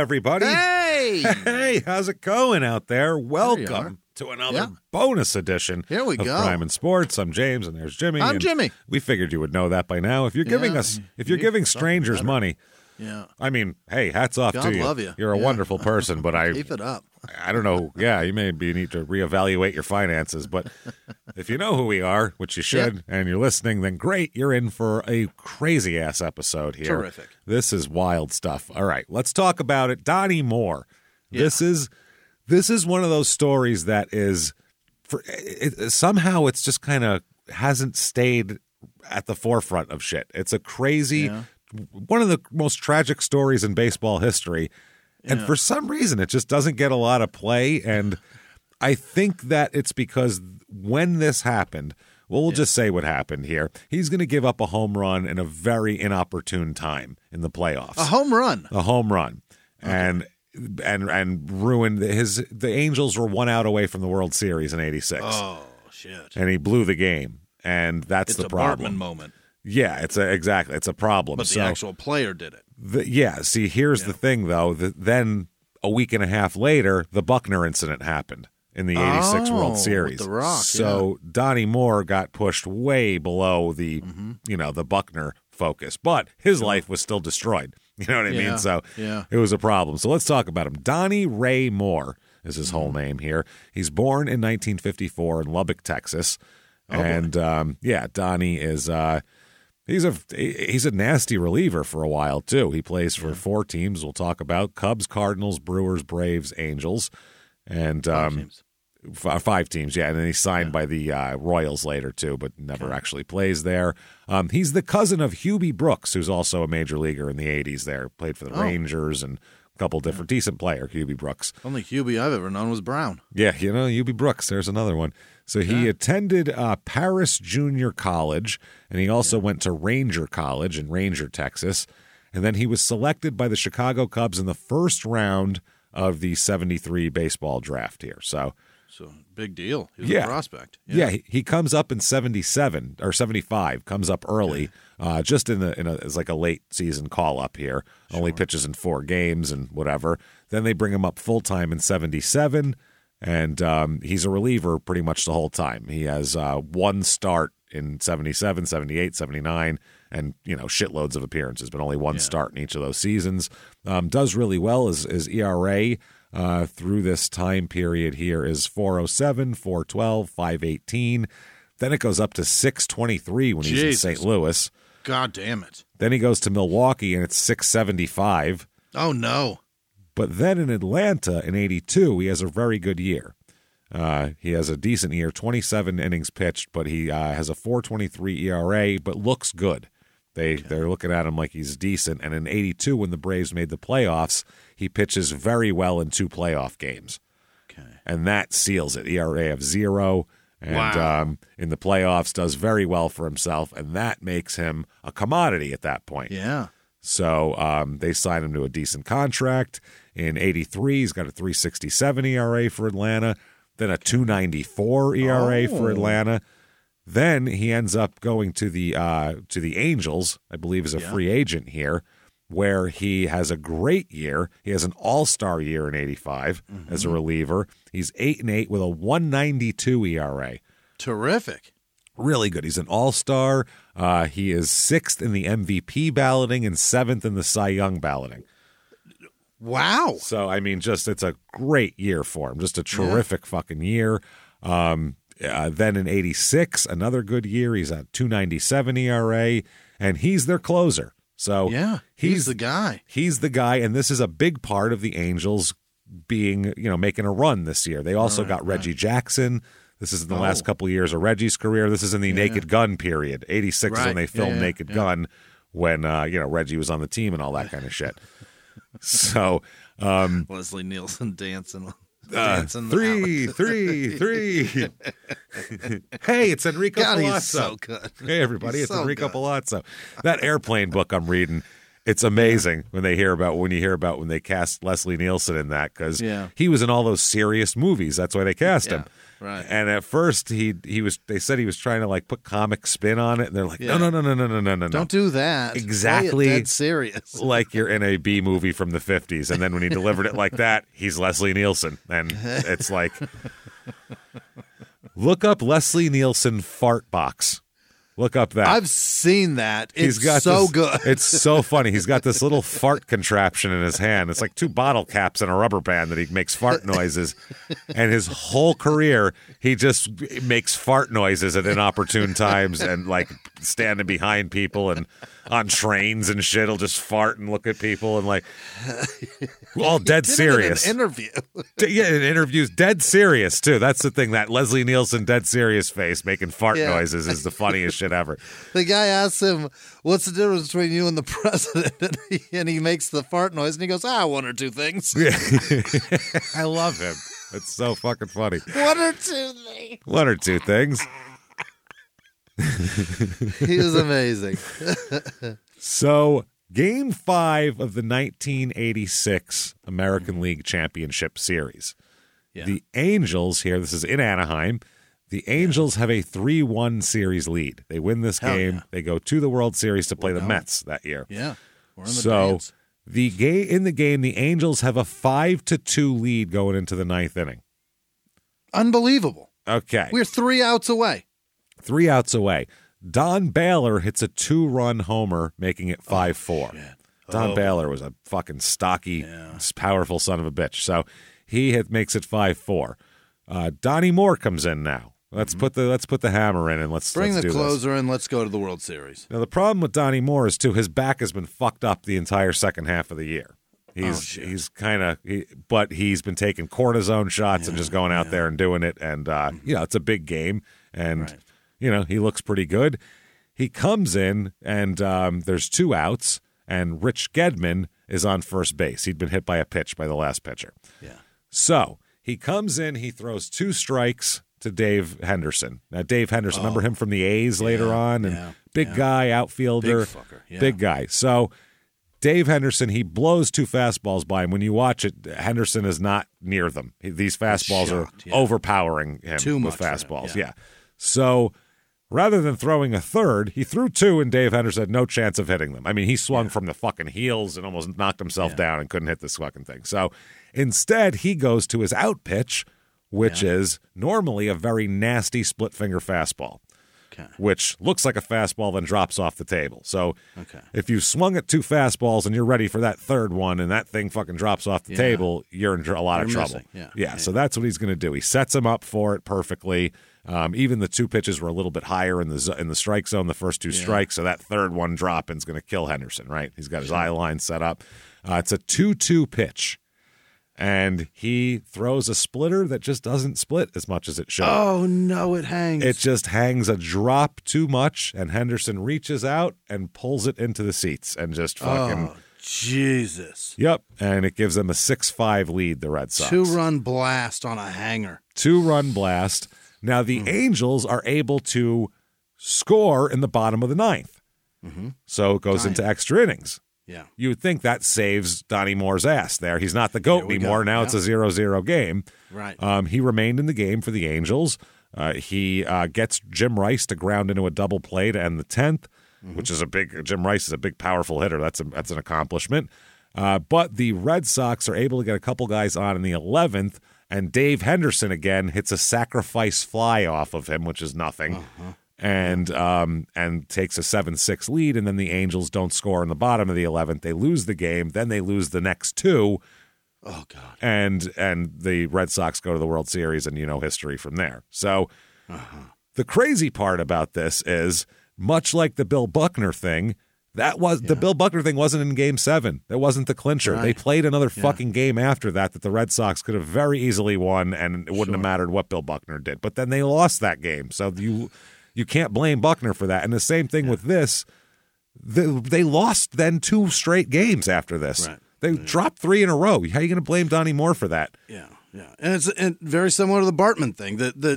everybody. Hey! Hey, how's it going out there? Welcome to another bonus edition Here we of go. Crime and Sports. I'm James, and there's Jimmy. I'm and Jimmy. We figured you would know that by now. If you're giving strangers money, I mean, hey, hats off God to you. love you. You're a wonderful person, but Keep it up. I don't know. Yeah, you may need to reevaluate your finances, but if you know who we are, which you should, and you're listening, then great. You're in for a crazy-ass episode here. Terrific. This is wild stuff. All right, let's talk about it. Donnie Moore. Yeah. This is one of those stories that is, somehow it's just kind of hasn't stayed at the forefront of shit. It's a crazy, one of the most tragic stories in baseball history. And for some reason, it just doesn't get a lot of play. And I think that it's because when this happened, we'll just say what happened here. He's going to give up a home run in a very inopportune time in the playoffs. A home run. A home run. Okay. And ruined the Angels were 1 out away from the World Series in '86. Oh, shit. And he blew the game. And that's the problem. It's a Bartman moment. Yeah, it's a problem. But the actual player did it. See, here's the thing, though. Then a week and a half later, the Buckner incident happened in the '86 World Series. With the Rock, so Donnie Moore got pushed way below the, the Buckner focus, but his life was still destroyed. You know what I mean? So it was a problem. So let's talk about him. Donnie Ray Moore is his whole name here. He's born in 1954 in Lubbock, Texas, Donnie is. He's a nasty reliever for a while, too. He plays for 4 teams we'll talk about: Cubs, Cardinals, Brewers, Braves, Angels, and 5 teams. 5 teams, and then he's signed by the Royals later, too, but never actually plays there. He's the cousin of Hubie Brooks, who's also a major leaguer in the 80s there. Played for the Rangers and a couple different decent player, Hubie Brooks. Only Hubie I've ever known was Brown. Yeah, Hubie Brooks, there's another one. So he attended Paris Junior College, and he also went to Ranger College in Ranger, Texas. And then he was selected by the Chicago Cubs in the first round of the '73 baseball draft here. So big deal. He was a prospect. Yeah, he comes up in '77 or '75. Comes up early, just as like a late season call up here. Sure. Only pitches in 4 games and whatever. Then they bring him up full time in '77. And he's a reliever pretty much the whole time. He has 1 start in 77, 78, 79, and, shitloads of appearances, but only 1 start in each of those seasons. Does really well. His ERA through this time period here is 4.07, 4.12, 5.18. Then it goes up to 6.23 when he's in St. Louis. God damn it. Then he goes to Milwaukee, and it's 6.75. Oh, no. But then in Atlanta in '82, he has a very good year. He has a decent year, 27 innings pitched, but he has a 4.23 ERA, but looks good. They're looking at him like he's decent. And in '82, when the Braves made the playoffs, he pitches very well in 2 playoff games. Okay. And that seals it. ERA of 0. And in the playoffs, does very well for himself, and that makes him a commodity at that point. Yeah. So they signed him to a decent contract. In '83, he's got a 3.67 ERA for Atlanta, then a 2.94 ERA for Atlanta. Then he ends up going to the Angels, I believe, as a free agent here, where he has a great year. He has an all-star year in '85 as a reliever. He's 8-8 with a 1.92 ERA. Terrific. Really good. He's an all-star. He is 6th in the MVP balloting and 7th in the Cy Young balloting. Wow. So, I mean, it's a great year for him. Just a terrific fucking year. Then in '86, another good year. He's at 2.97 ERA, and he's their closer. So he's the guy. He's the guy, and this is a big part of the Angels being, making a run this year. They also got Reggie Jackson. This is in the last couple of years of Reggie's career. This is in the Naked Gun period. '86 is when they filmed Naked Gun, when Reggie was on the team and all that kind of shit. So Leslie Nielsen dancing. 3. Hey, it's Enrico Palazzo. He's so good. Hey, everybody, it's so Enrico good. Palazzo. That Airplane book I'm reading, it's amazing when you hear about when they cast Leslie Nielsen in that, because he was in all those serious movies. That's why they cast him. Right. And at first they said he was trying to like put comic spin on it, and they're like, no. Don't do that. Exactly. Play it dead serious. Like you're in a B movie from the 50s. And then when he delivered it like that, he's Leslie Nielsen. And it's like, look up Leslie Nielsen fart box. Look up that. I've seen that. It's so good. It's so funny. He's got this little fart contraption in his hand. It's like 2 bottle caps and a rubber band that he makes fart noises. And his whole career, he just makes fart noises at inopportune times and like standing behind people and on trains and shit. He'll just fart and look at people and like all dead serious. In an interview. Yeah, in interviews, dead serious too. That's the thing. That Leslie Nielsen dead serious face making fart noises is the funniest shit ever. The guy asks him, "What's the difference between you and the president?" And he makes the fart noise, and he goes, 1 or 2 things. Yeah. I love him. It's so fucking funny. 1 or 2 things. 1 or 2 things. He was amazing. So, Game 5 of the 1986 American League Championship Series. Yeah. The Angels here, this is in Anaheim, the Angels have a 3-1 series lead. They win this game. Yeah. They go to the World Series to play the Mets that year. Yeah. We're in the So, dance. in the game, the Angels have a 5-2 lead going into the 9th inning. Unbelievable. Okay. We're 3 outs away. 3 outs away. Don Baylor hits a 2-run homer, making it 5-4. Don Baylor was a fucking stocky, powerful son of a bitch. So he makes it 5-4. Donnie Moore comes in now. Let's put the hammer in and let's Bring let's the do closer in. Let's go to the World Series. Now the problem with Donnie Moore is too his back has been fucked up the entire second half of the year. He's but he's been taking cortisone shots and just going out there and doing it. And it's a big game, and he looks pretty good. He comes in and there's 2 outs, and Rich Gedman is on first base. He'd been hit by a pitch by the last pitcher. Yeah. So he comes in, he throws 2 strikes to Dave Henderson. Now, Dave Henderson, remember him from the A's later on? And big guy, outfielder. Big fucker. Yeah. Big guy. So Dave Henderson, he blows 2 fastballs by him. When you watch it, Henderson is not near them. These fastballs are overpowering him Too with much for fastballs. him, So rather than throwing a third, he threw 2, and Dave Henderson had no chance of hitting them. I mean, he swung from the fucking heels and almost knocked himself down and couldn't hit this fucking thing. So instead, he goes to his out pitch, which is normally a very nasty split-finger fastball, which looks like a fastball then drops off the table. So if you swung at 2 fastballs and you're ready for that third one and that thing fucking drops off the table, you're in a lot of trouble. So that's what he's going to do. He sets him up for it perfectly. Even the 2 pitches were a little bit higher in the strike zone, the first 2 strikes, so that third one dropping is going to kill Henderson, right? He's got his eye line set up. It's a 2-2 pitch. And he throws a splitter that just doesn't split as much as it should. Oh, no, it hangs. It just hangs a drop too much, and Henderson reaches out and pulls it into the seats and just fucking... Oh, Jesus. Yep, and it gives them a 6-5 lead, the Red Sox. 2-run blast on a hanger. 2-run blast. Now, the Angels are able to score in the bottom of the 9th. So it goes into extra innings. Yeah. You would think that saves Donnie Moore's ass there. He's not the GOAT anymore. Now it's a 0-0 game. Right. He remained in the game for the Angels. He gets Jim Rice to ground into a double play to end the 10th, which is Jim Rice is a big, powerful hitter. That's an accomplishment. But the Red Sox are able to get a couple guys on in the 11th, and Dave Henderson again hits a sacrifice fly off of him, which is nothing. And takes a 7-6 lead, and then the Angels don't score in the bottom of the 11th. They lose the game. Then they lose the next 2. Oh, God. And the Red Sox go to the World Series, and history from there. So the crazy part about this is, much like the Bill Buckner thing, the Bill Buckner thing wasn't in Game 7. That wasn't the clincher. Right. They played another fucking game after that the Red Sox could have very easily won, and it wouldn't have mattered what Bill Buckner did. But then they lost that game. So you can't blame Buckner for that. And the same thing with this. They lost then 2 straight games after this. Right. They dropped 3 in a row. How are you going to blame Donnie Moore for that? Yeah. And it's very similar to the Bartman thing.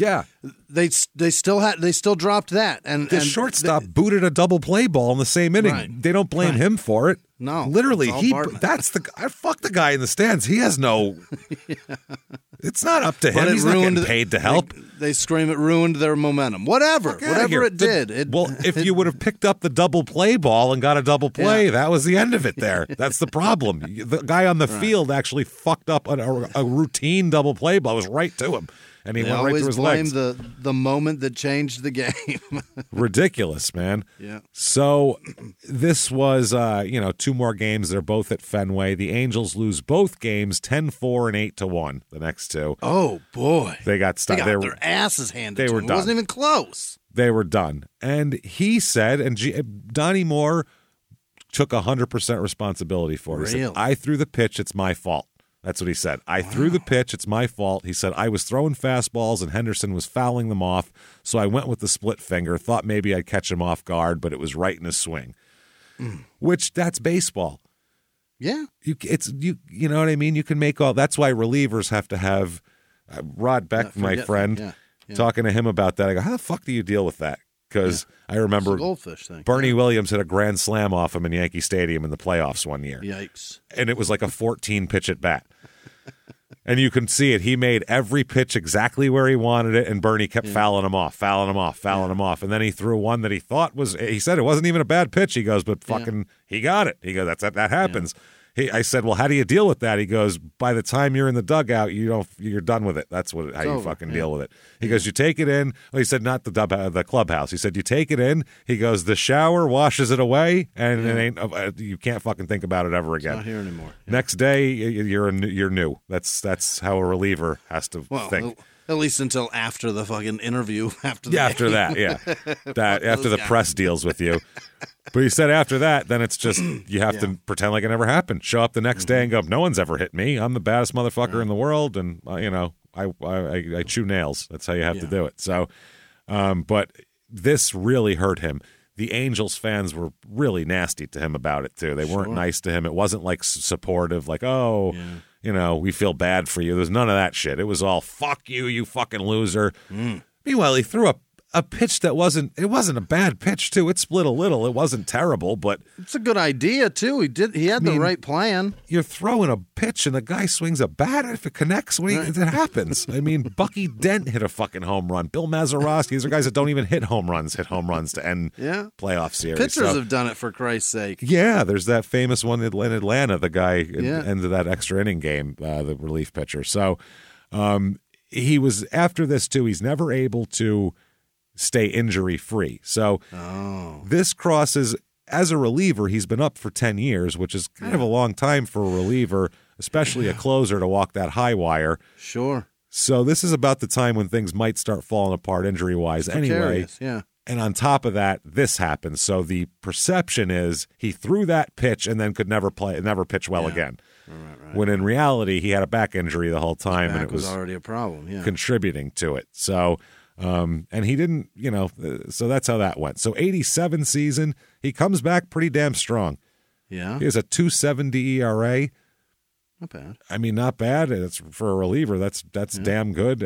They still dropped that. And the shortstop booted a double play ball in the same inning. Right. They don't blame him for it. No. Literally, Bartman. I fuck the guy in the stands. He has no It's not up to him. But it He's not ruined getting paid to help. They scream it ruined their momentum. Whatever it did. Well, if you would have picked up the double play ball and got a double play, that was the end of it there. That's the problem. The guy on the field actually fucked up a routine double play ball. It was right to him. And he went right through his legs. Always blame the moment that changed the game. Ridiculous, man. Yeah. So this was, 2 more games. They're both at Fenway. The Angels lose both games 10-4 and 8-1, the next two. Oh, boy. They got stuck. They got their asses handed they to were them. done. It wasn't even close. They were done. And he said, and Donnie Moore took 100% responsibility for it. He Really? said, I threw the pitch. It's my fault. That's what he said. I threw the pitch. It's my fault. He said, I was throwing fastballs and Henderson was fouling them off. So I went with the split finger, thought maybe I'd catch him off guard, but it was right in his swing, which that's baseball. Yeah. You know what I mean? You can make all, that's why relievers have to have Rod Beck, my friend, talking to him about that. I go, how the fuck do you deal with that? Because I remember It's a goldfish thing. Bernie Williams hit a grand slam off him in Yankee Stadium in the playoffs one year. Yikes. And it was like a 14 pitch at bat. And you can see it. He made every pitch exactly where he wanted it, and Bernie kept fouling him off. And then he threw one that he thought was, he said it wasn't even a bad pitch. He goes, but fucking, he got it. He goes, that happens. I said, well, how do you deal with that? He goes, by the time you're in the dugout, you're done with it. That's how you fucking deal with it. He goes, you take it in. Well, he said, not the clubhouse. He said, you take it in. He goes, the shower washes it away, and it ain't. You can't fucking think about it ever again. Not here anymore. Next day, you're new. That's how a reliever has to think. At least until after the fucking interview. After the press deals with you. But he said after that, then it's just you have to pretend like it never happened. Show up the next day and go, no one's ever hit me. I'm the baddest motherfucker in the world, and I chew nails. That's how you have to do it. So, but this really hurt him. The Angels fans were really nasty to him about it too. They weren't nice to him. It wasn't like supportive, like we feel bad for you. There's none of that shit. It was all fuck you, you fucking loser. Meanwhile, he threw a pitch that wasn't a bad pitch too. It split a little. It wasn't terrible, but it's a good idea too. He had the right plan. You're throwing a pitch and the guy swings a bat. If it connects, it happens. I mean, Bucky Dent hit a fucking home run. Bill Mazeroski. These are guys that don't even hit home runs to end playoff series. Pitchers have done it for Christ's sake. Yeah, there's that famous one in Atlanta. The guy ended that extra inning game, the relief pitcher. So he was after this too. He's never able to stay injury free. So this crosses, as a reliever, he's been up for 10 years, which is kind of a long time for a reliever, especially a closer, to walk that high wire. Sure. So this is about the time when things might start falling apart injury-wise anyway. Yeah. And on top of that, this happens. So the perception is he threw that pitch and then could never pitch well again. Right. When in reality, he had a back injury the whole time, and it was already a problem, contributing to it. So and he didn't, so that's how that went. So 87 season, he comes back pretty damn strong. Yeah. He has a 2.70 ERA. Not bad. I mean, not bad. It's for a reliever. That's damn good.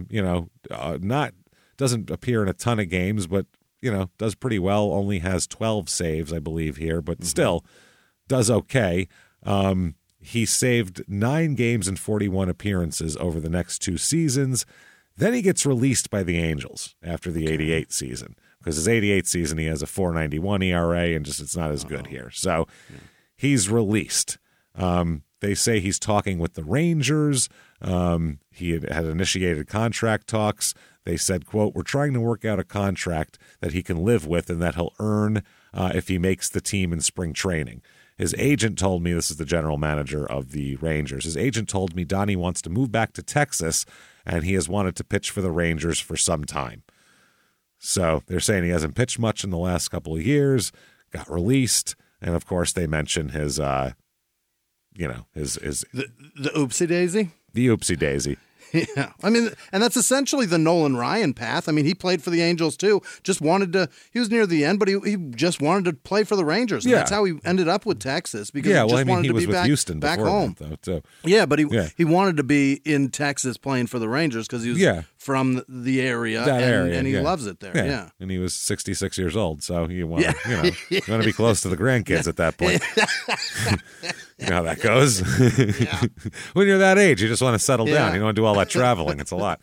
Not doesn't appear in a ton of games, but does pretty well. Only has 12 saves, I believe, here, but still does okay. He saved 9 games and 41 appearances over the next 2 seasons. Then he gets released by the Angels after the 88 season, because his 88 season he has a 4.91 ERA, and it's not as good here. So he's released. They say he's talking with the Rangers. He had initiated contract talks. They said, quote, we're trying to work out a contract that he can live with and that he'll earn if he makes the team in spring training. His agent told me, this is the general manager of the Rangers, his agent told me Donnie wants to move back to Texas, and he has wanted to pitch for the Rangers for some time. So they're saying he hasn't pitched much in the last couple of years, got released, and of course they mention his the oopsie daisy. The oopsie daisy. Yeah. I mean, and that's essentially the Nolan Ryan path. I mean, he played for the Angels too. He was near the end, but he just wanted to play for the Rangers. And that's how he ended up with Texas, because he was with Houston back before home. That, though, too. Yeah, but he wanted to be in Texas playing for the Rangers because he was from the area, and he loves it there. Yeah. And he was 66 years old, so you want to be close to the grandkids at that point. You know how that goes. When you're that age, you just want to settle down. You don't want to do all that traveling. It's a lot.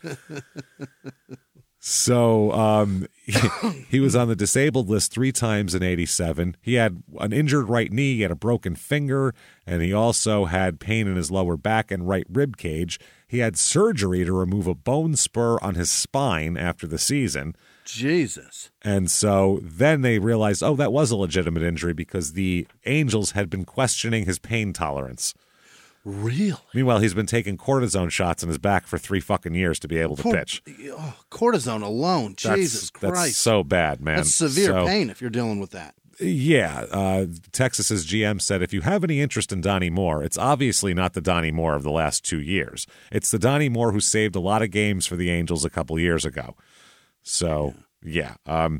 So he was on the disabled list 3 times in 87. He had an injured right knee, he had a broken finger, and he also had pain in his lower back and right rib cage. He had surgery to remove a bone spur on his spine after the season. Jesus. And so then they realized, oh, that was a legitimate injury because the Angels had been questioning his pain tolerance. Really? Meanwhile, he's been taking cortisone shots in his back for 3 fucking years to be able to pitch. Oh, cortisone alone. Jesus Christ. That's so bad, man. That's severe pain if you're dealing with that. Yeah. Texas's GM said, if you have any interest in Donnie Moore, it's obviously not the Donnie Moore of the last 2 years. It's the Donnie Moore who saved a lot of games for the Angels a couple years ago. So, yeah.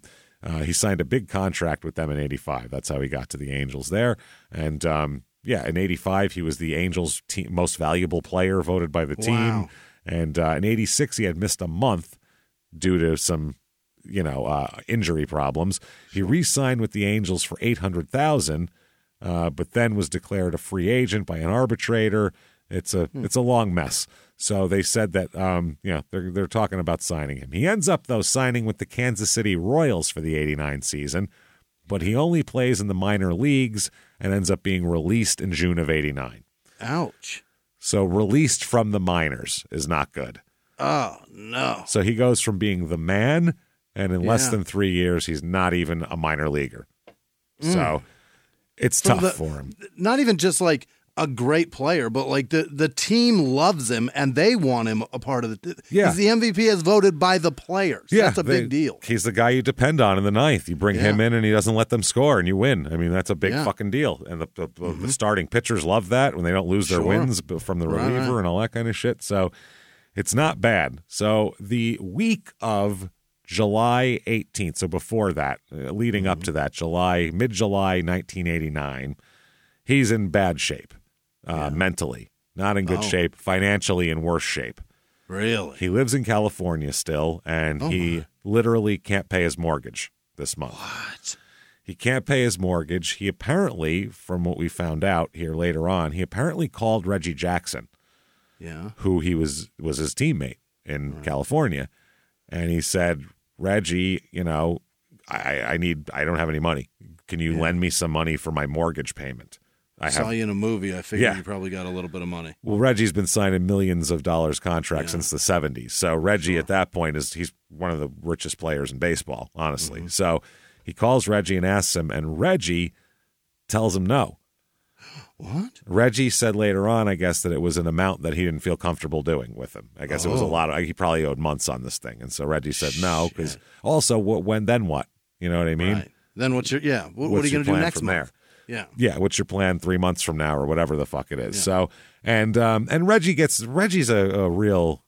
He signed a big contract with them in 85. That's how he got to the Angels there. And, in 85, he was the Angels' most valuable player voted by the team. Wow. And in 86, he had missed a month due to some, injury problems. He re-signed with the Angels for $800,000, but then was declared a free agent by an arbitrator. It's a long mess. So they said that they're talking about signing him. He ends up though signing with the Kansas City Royals for the 89 season, but he only plays in the minor leagues and ends up being released in June of 89. Ouch. So released from the minors is not good. Oh, no. So he goes from being the man, and in less than 3 years, he's not even a minor leaguer. So it's tough for him. Not even just like a great player, but like the team loves him and they want him a part of the. Yeah. He's the MVP as voted by the players. Yeah, that's a big deal. He's the guy you depend on in the ninth. You bring him in and he doesn't let them score and you win. I mean, that's a big fucking deal. And the starting pitchers love that when they don't lose their wins from the reliever and all that kind of shit. So it's not bad. So the week of July 18th, so before that, leading up to that, mid-July 1989, he's in bad shape. Mentally, not in good shape, financially in worse shape. Really? He lives in California still, and he literally can't pay his mortgage this month. What? He can't pay his mortgage. He apparently, from what we found out here later on, he apparently called Reggie Jackson, who he was his teammate in California, and he said, Reggie, I don't have any money. Can you lend me some money for my mortgage payment? I saw you in a movie. I figured you probably got a little bit of money. Well, Reggie's been signing millions of dollars contracts since the 70s. So Reggie at that point he's one of the richest players in baseball, honestly. So he calls Reggie and asks him, and Reggie tells him no. What? Reggie said later on, I guess, that it was an amount that he didn't feel comfortable doing with him. I guess it was a lot. He probably owed months on this thing. And so Reggie said no, because also, then what? You know what I mean? Right. Then what's your, what are you going to do next month? There? Yeah. Yeah, what's your plan 3 months from now or whatever the fuck it is. Yeah. So and Reggie's a real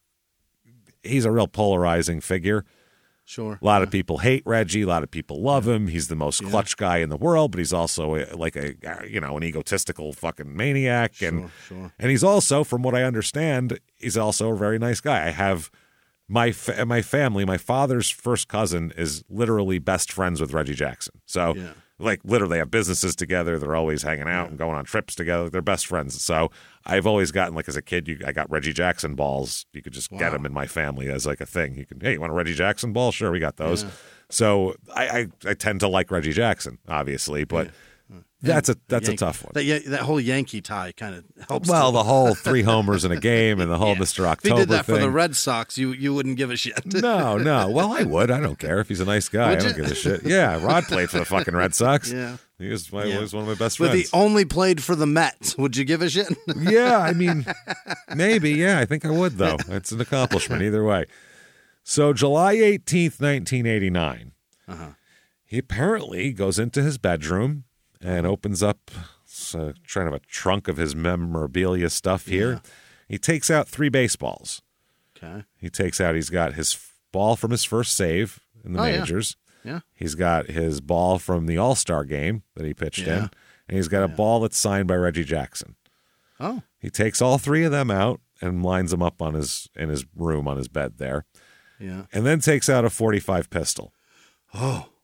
polarizing figure. Sure. A lot of people hate Reggie, a lot of people love him. He's the most clutch guy in the world, but he's also an egotistical fucking maniac and he's also, from what I understand, he's also a very nice guy. I have my family, my father's first cousin is literally best friends with Reggie Jackson. So literally have businesses together. They're always hanging out and going on trips together. They're best friends. So I've always gotten, as a kid, I got Reggie Jackson balls. You could just get them in my family as a thing. You want a Reggie Jackson ball? Sure, we got those. Yeah. So I tend to like Reggie Jackson, obviously, but that's a tough one. That whole Yankee tie kind of helps. Well, the whole 3 homers in a game and the whole Mr. October thing. If he did that for the Red Sox, you wouldn't give a shit. No. Well, I would. I don't care if he's a nice guy. I don't give a shit. Yeah, Rod played for the fucking Red Sox. Yeah. He was one of my best friends. But he only played for the Mets. Would you give a shit? Yeah, I mean, maybe. Yeah, I think I would, though. It's an accomplishment either way. So July 18th, 1989, he apparently goes into his bedroom and opens up kind of a trunk of his memorabilia stuff here. Yeah. He takes out 3 baseballs. Okay. He's got his ball from his first save in the majors. Yeah. He's got his ball from the All-Star game that he pitched in. And he's got a ball that's signed by Reggie Jackson. Oh. He takes all 3 of them out and lines them up in his room on his bed there. Yeah. And then takes out a .45 pistol. Oh,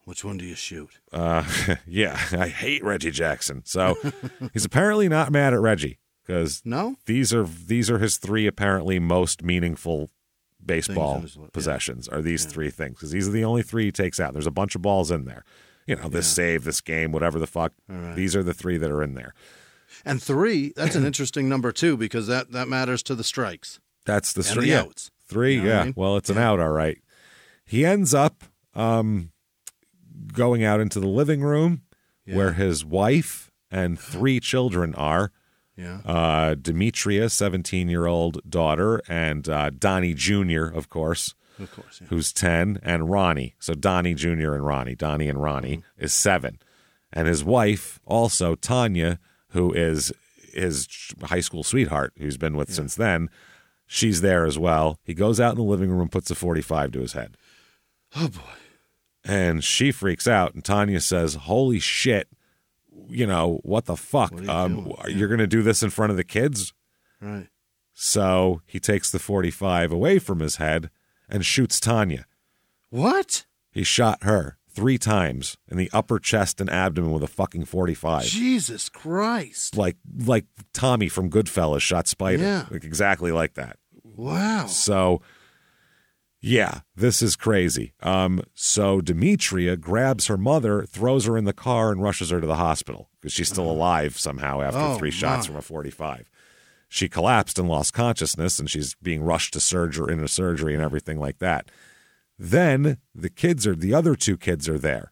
Which one do you shoot? Yeah, I hate Reggie Jackson. So he's apparently not mad at Reggie because these are his three apparently most meaningful baseball possessions are these three things because these are the only three he takes out. There's a bunch of balls in there. This save, this game, whatever the fuck. Right. These are the three that are in there. And 3, that's an interesting number too because that matters to the strikes. That's the strike. And the outs. 3, you know I mean? Well, it's an out, all right. He ends up going out into the living room where his wife and 3 children are. Yeah. Demetria, 17-year-old daughter, and Donnie Jr., of course, who's 10, and Ronnie. So Donnie Jr. and Ronnie. Donnie and Ronnie is 7. And his wife, also Tanya, who is his high school sweetheart, who's been with since then, she's there as well. He goes out in the living room and puts a .45 to his head. Oh, boy. And she freaks out, and Tanya says, holy shit, what the fuck? You're going to do this in front of the kids? Right. So he takes the .45 away from his head and shoots Tanya. What? He shot her 3 times in the upper chest and abdomen with a fucking .45. Jesus Christ. Like Tommy from Goodfellas shot Spider. Yeah. Like exactly like that. Wow. So... yeah, this is crazy. So Demetria grabs her mother, throws her in the car, and rushes her to the hospital because she's still alive somehow after 3 shots from a .45. She collapsed and lost consciousness, and she's being rushed to surgery and everything like that. Then the other 2 kids are there.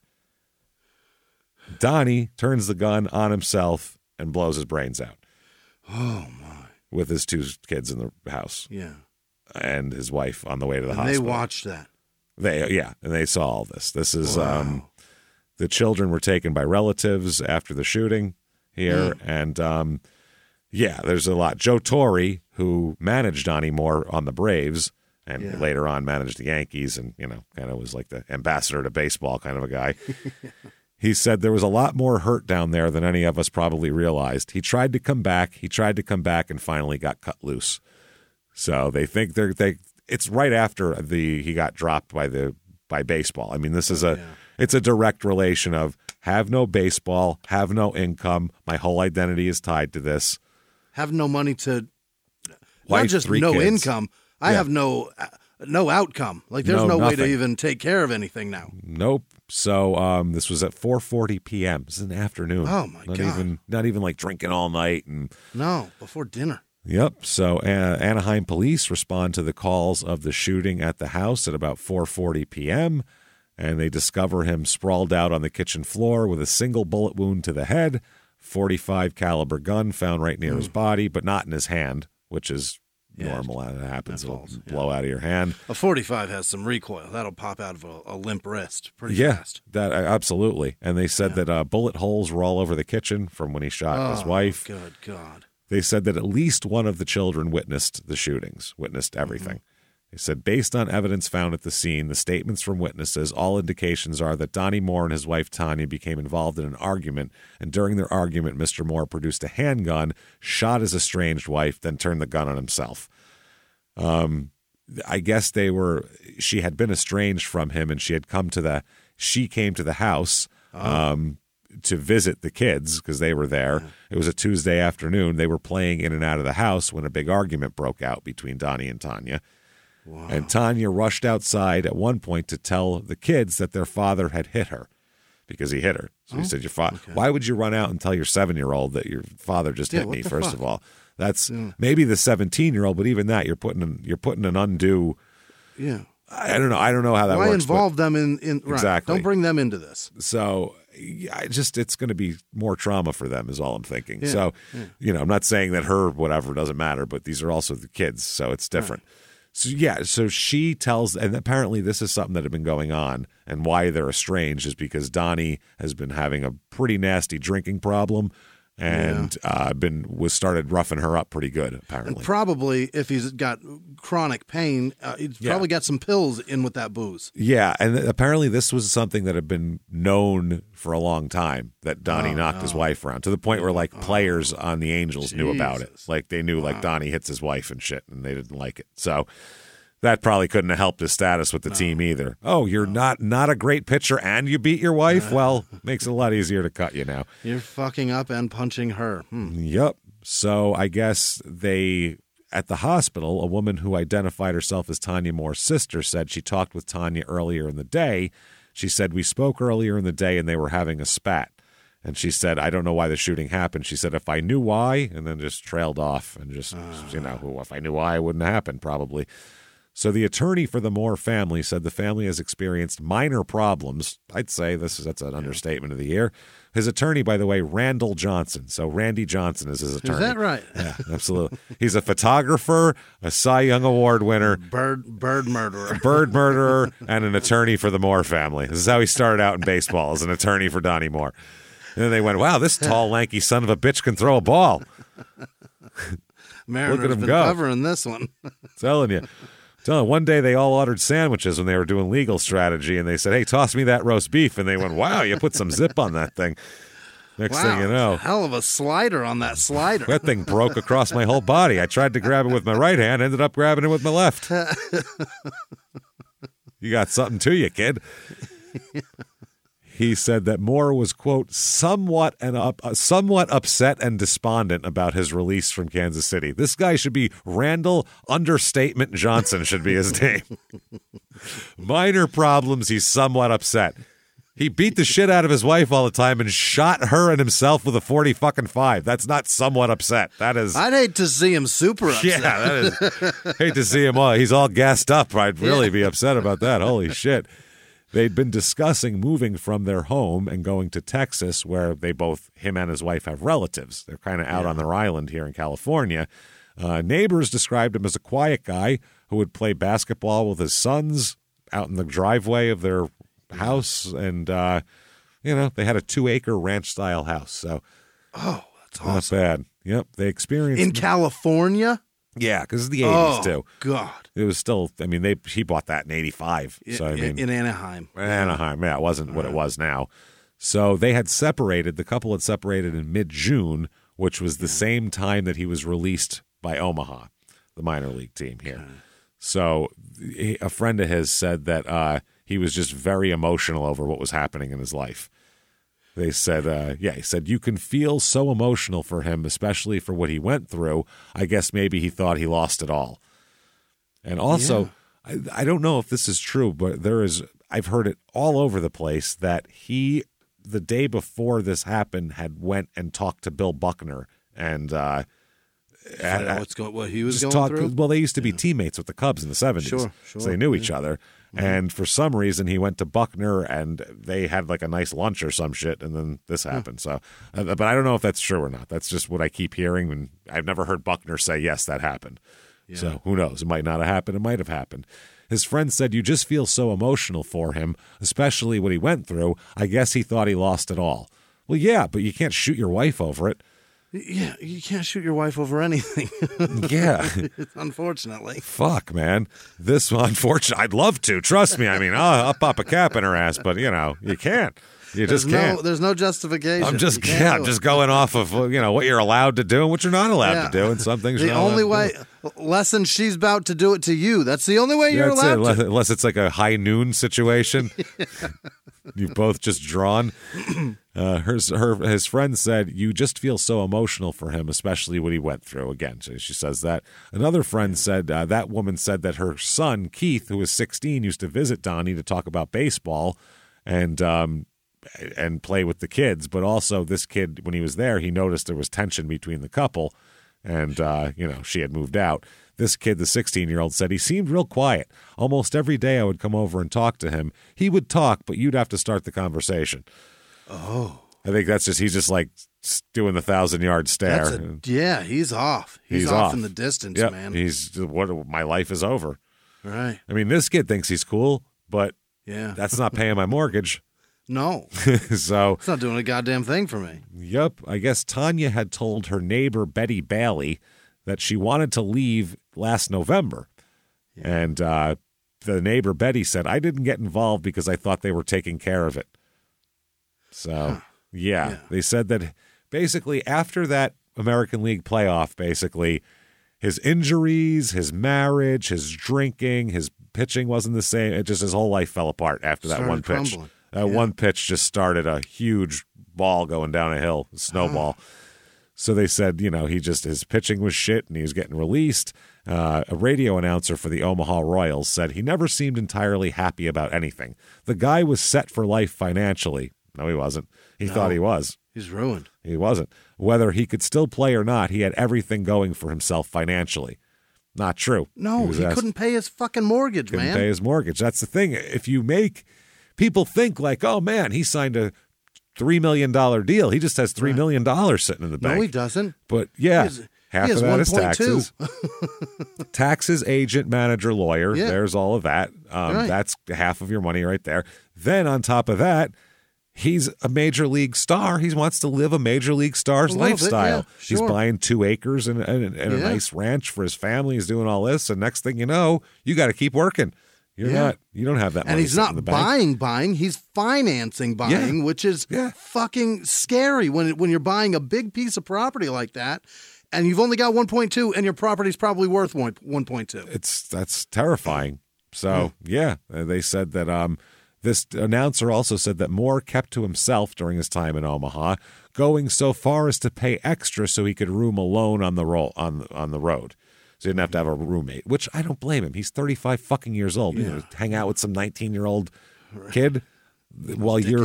Donnie turns the gun on himself and blows his brains out. Oh, my. With his 2 kids in the house. Yeah. And his wife on the way to the hospital. And they watched that. And they saw all this. This is the children were taken by relatives after the shooting here, and there's a lot. Joe Torre, who managed Donnie Moore on the Braves, and later on managed the Yankees, and kind of was like the ambassador to baseball kind of a guy. He said there was a lot more hurt down there than any of us probably realized. He tried to come back, and finally got cut loose. So they think it's right after he got dropped by baseball. I mean, this is it's a direct relation of have no baseball, have no income. My whole identity is tied to this. Have no money to Wife, not just 3 no kids. Income. I have no outcome. Like there's no way to even take care of anything now. Nope. So this was at 4:40 p.m. This is an afternoon. Oh my God! Not even like drinking all night and before dinner. Yep. So Anaheim police respond to the calls of the shooting at the house at about 4:40 p.m., and they discover him sprawled out on the kitchen floor with a single bullet wound to the head, .45 caliber gun found right near his body, but not in his hand, which is normal. It happens. It'll blow out of your hand. A .45 has some recoil. That'll pop out of a limp wrist pretty fast. That absolutely. And they said that bullet holes were all over the kitchen from when he shot his wife. Good God. They said that at least one of the children witnessed the shootings, witnessed everything. They said, based on evidence found at the scene, the statements from witnesses, all indications are that Donnie Moore and his wife Tanya became involved in an argument, and during their argument, Mr. Moore produced a handgun, shot his estranged wife, then turned the gun on himself. I guess she had been estranged from him, and she came to the house to visit the kids because they were there. It was a Tuesday afternoon. They were playing in and out of the house when a big argument broke out between Donnie and Tanya. Wow. And Tanya rushed outside at one point to tell the kids that their father had hit her because he hit her. So he said, "Your father. Okay. Why would you run out and tell your 7-year-old that your father just hit me?" First of all, that's maybe the 17-year-old, but even that you're putting an undue. Yeah. I don't know how that works. Why involve them in right. Exactly. Don't bring them into this. So it's going to be more trauma for them is all I'm thinking. Yeah. So, I'm not saying that her whatever doesn't matter, but these are also the kids, so it's different. Right. So she tells, and apparently this is something that had been going on, and why they're estranged is because Donnie has been having a pretty nasty drinking problem, and started roughing her up pretty good, apparently. And probably if he's got chronic pain, he's probably got some pills in with that booze. Yeah, and apparently this was something that had been known for a long time, that Donnie knocked his wife around, to the point where players on the Angels knew about it. Like they knew like Donnie hits his wife and shit, and they didn't like it. So that probably couldn't have helped his status with the team either. Oh, you're not a great pitcher and you beat your wife? Well, makes it a lot easier to cut you now. You're fucking up and punching her. Yep. So I guess at the hospital, a woman who identified herself as Tanya Moore's sister said she talked with Tanya earlier in the day. She said, we spoke earlier in the day and they were having a spat. And she said, I don't know why the shooting happened. She said, if I knew why, and then just trailed off and just, if I knew why, it wouldn't happen probably. So the attorney for the Moore family said the family has experienced minor problems. I'd say that's an understatement of the year. His attorney, by the way, Randall Johnson. So Randy Johnson is his attorney. Is that right? Yeah, absolutely. He's a photographer, a Cy Young Award winner, bird murderer, and an attorney for the Moore family. This is how he started out in baseball, as an attorney for Donnie Moore. And then they went, wow, this tall, lanky son of a bitch can throw a ball. Mariner's Look at him been go. covering this one. Telling you. One day they all ordered sandwiches when they were doing legal strategy, and they said, hey, toss me that roast beef. And they went, wow, you put some zip on that thing. Next thing you know. Hell of a slider on that slider. That thing broke across my whole body. I tried to grab it with my right hand, ended up grabbing it with my left. You got something to you, kid. He said that Moore was, quote, somewhat upset and despondent about his release from Kansas City. This guy should be Randall Understatement Johnson should be his name. Minor problems, he's somewhat upset. He beat the shit out of his wife all the time and shot her and himself with a 40-5. That's not somewhat upset. That is... I'd hate to see him super upset. Yeah, that is... hate to see him all... He's all gassed up. I'd really be upset about that. Holy shit. They'd been discussing moving from their home and going to Texas, where him and his wife have relatives. They're kind of out on their island here in California. Neighbors described him as a quiet guy who would play basketball with his sons out in the driveway of their house. And, they had a 2-acre ranch-style house. So, that's awesome. Not bad. Yep, they experienced... In California? Yeah, because it's the 80s, too. God. It was still, he bought that in 85. So in Anaheim. Anaheim, yeah, it wasn't what it was now. So the couple had separated in mid-June, which was the same time that he was released by Omaha, the minor league team here. Okay. So a friend of his said that he was just very emotional over what was happening in his life. They said, he said, you can feel so emotional for him, especially for what he went through. I guess maybe he thought he lost it all. And also, I don't know if this is true, but I've heard it all over the place that he, the day before this happened, had went and talked to Bill Buckner and what he was going through? Well, they used to be teammates with the Cubs in the 70s. Sure. So they knew each other. Mm-hmm. And for some reason, he went to Buckner and they had like a nice lunch or some shit, and then this happened. So, but I don't know if that's true or not. That's just what I keep hearing, and I've never heard Buckner say, yes, that happened. Yeah. So who knows? It might not have happened. It might have happened. His friend said, you just feel so emotional for him, especially what he went through. I guess he thought he lost it all. Well, yeah, but you can't shoot your wife over it. Yeah, you can't shoot your wife over anything. Yeah. Unfortunately. Fuck, man. Unfortunately, I'd love to. Trust me. I mean, I'll pop a cap in her ass, but, you can't. There's no justification. I'm just going off of what you're allowed to do and what you're not allowed to do, and some things. The only way, lesson she's about to do it to you. That's the only way you're allowed to. Unless it's like a high noon situation. You've both just drawn. His friend said, you just feel so emotional for him, especially what he went through. Again, she says that. Another friend said, that woman said that her son, Keith, who was 16, used to visit Donnie to talk about baseball and play with the kids. But also this kid, when he was there, he noticed there was tension between the couple and, she had moved out. This kid, the 16-year-old, said he seemed real quiet. Almost every day I would come over and talk to him. He would talk, but you'd have to start the conversation. Oh. I think he's just like doing the 1,000-yard stare. He's off. He's off in the distance, man. My life is over. Right. I mean, this kid thinks he's cool, but yeah, that's not paying my mortgage. No. So it's not doing a goddamn thing for me. Yep. I guess Tanya had told her neighbor, Betty Bailey, that she wanted to leave last November. Yeah. And the neighbor, Betty, said, I didn't get involved because I thought they were taking care of it. So, yeah, they said that basically after that American League playoff, basically, his injuries, his marriage, his drinking, his pitching wasn't the same. It just his whole life fell apart after that one pitch. Crumbling. That one pitch just started a huge ball going down a hill, a snowball. So they said, his pitching was shit and he was getting released. A radio announcer for the Omaha Royals said he never seemed entirely happy about anything. The guy was set for life financially. No, he wasn't. He thought he was. He's ruined. He wasn't. Whether he could still play or not, he had everything going for himself financially. Not true. No, he couldn't pay his fucking mortgage, man. Couldn't pay his mortgage. That's the thing. If you make people think like, oh, man, he signed a $3 million deal. He just has $3 million sitting in the bank. No, he doesn't. But yeah, half of that is 1.2. taxes. Taxes, agent, manager, lawyer. Yeah. There's all of that. Right. That's half of your money right there. Then on top of that, he's a major league star. He wants to live a major league star's lifestyle. Sure. He's buying 2 acres and a nice ranch for his family. He's doing all this. And next thing you know, you got to keep working. You don't have that money. And he's not buying, he's financing buying, which is fucking scary when you're buying a big piece of property like that and you've only got 1.2 and your property's probably worth 1.2. That's terrifying. So, they said that this announcer also said that Moore kept to himself during his time in Omaha, going so far as to pay extra so he could room alone on the road. So he didn't have to have a roommate, which I don't blame him. He's 35 fucking years old. Yeah. Hang out with some 19-year-old kid while he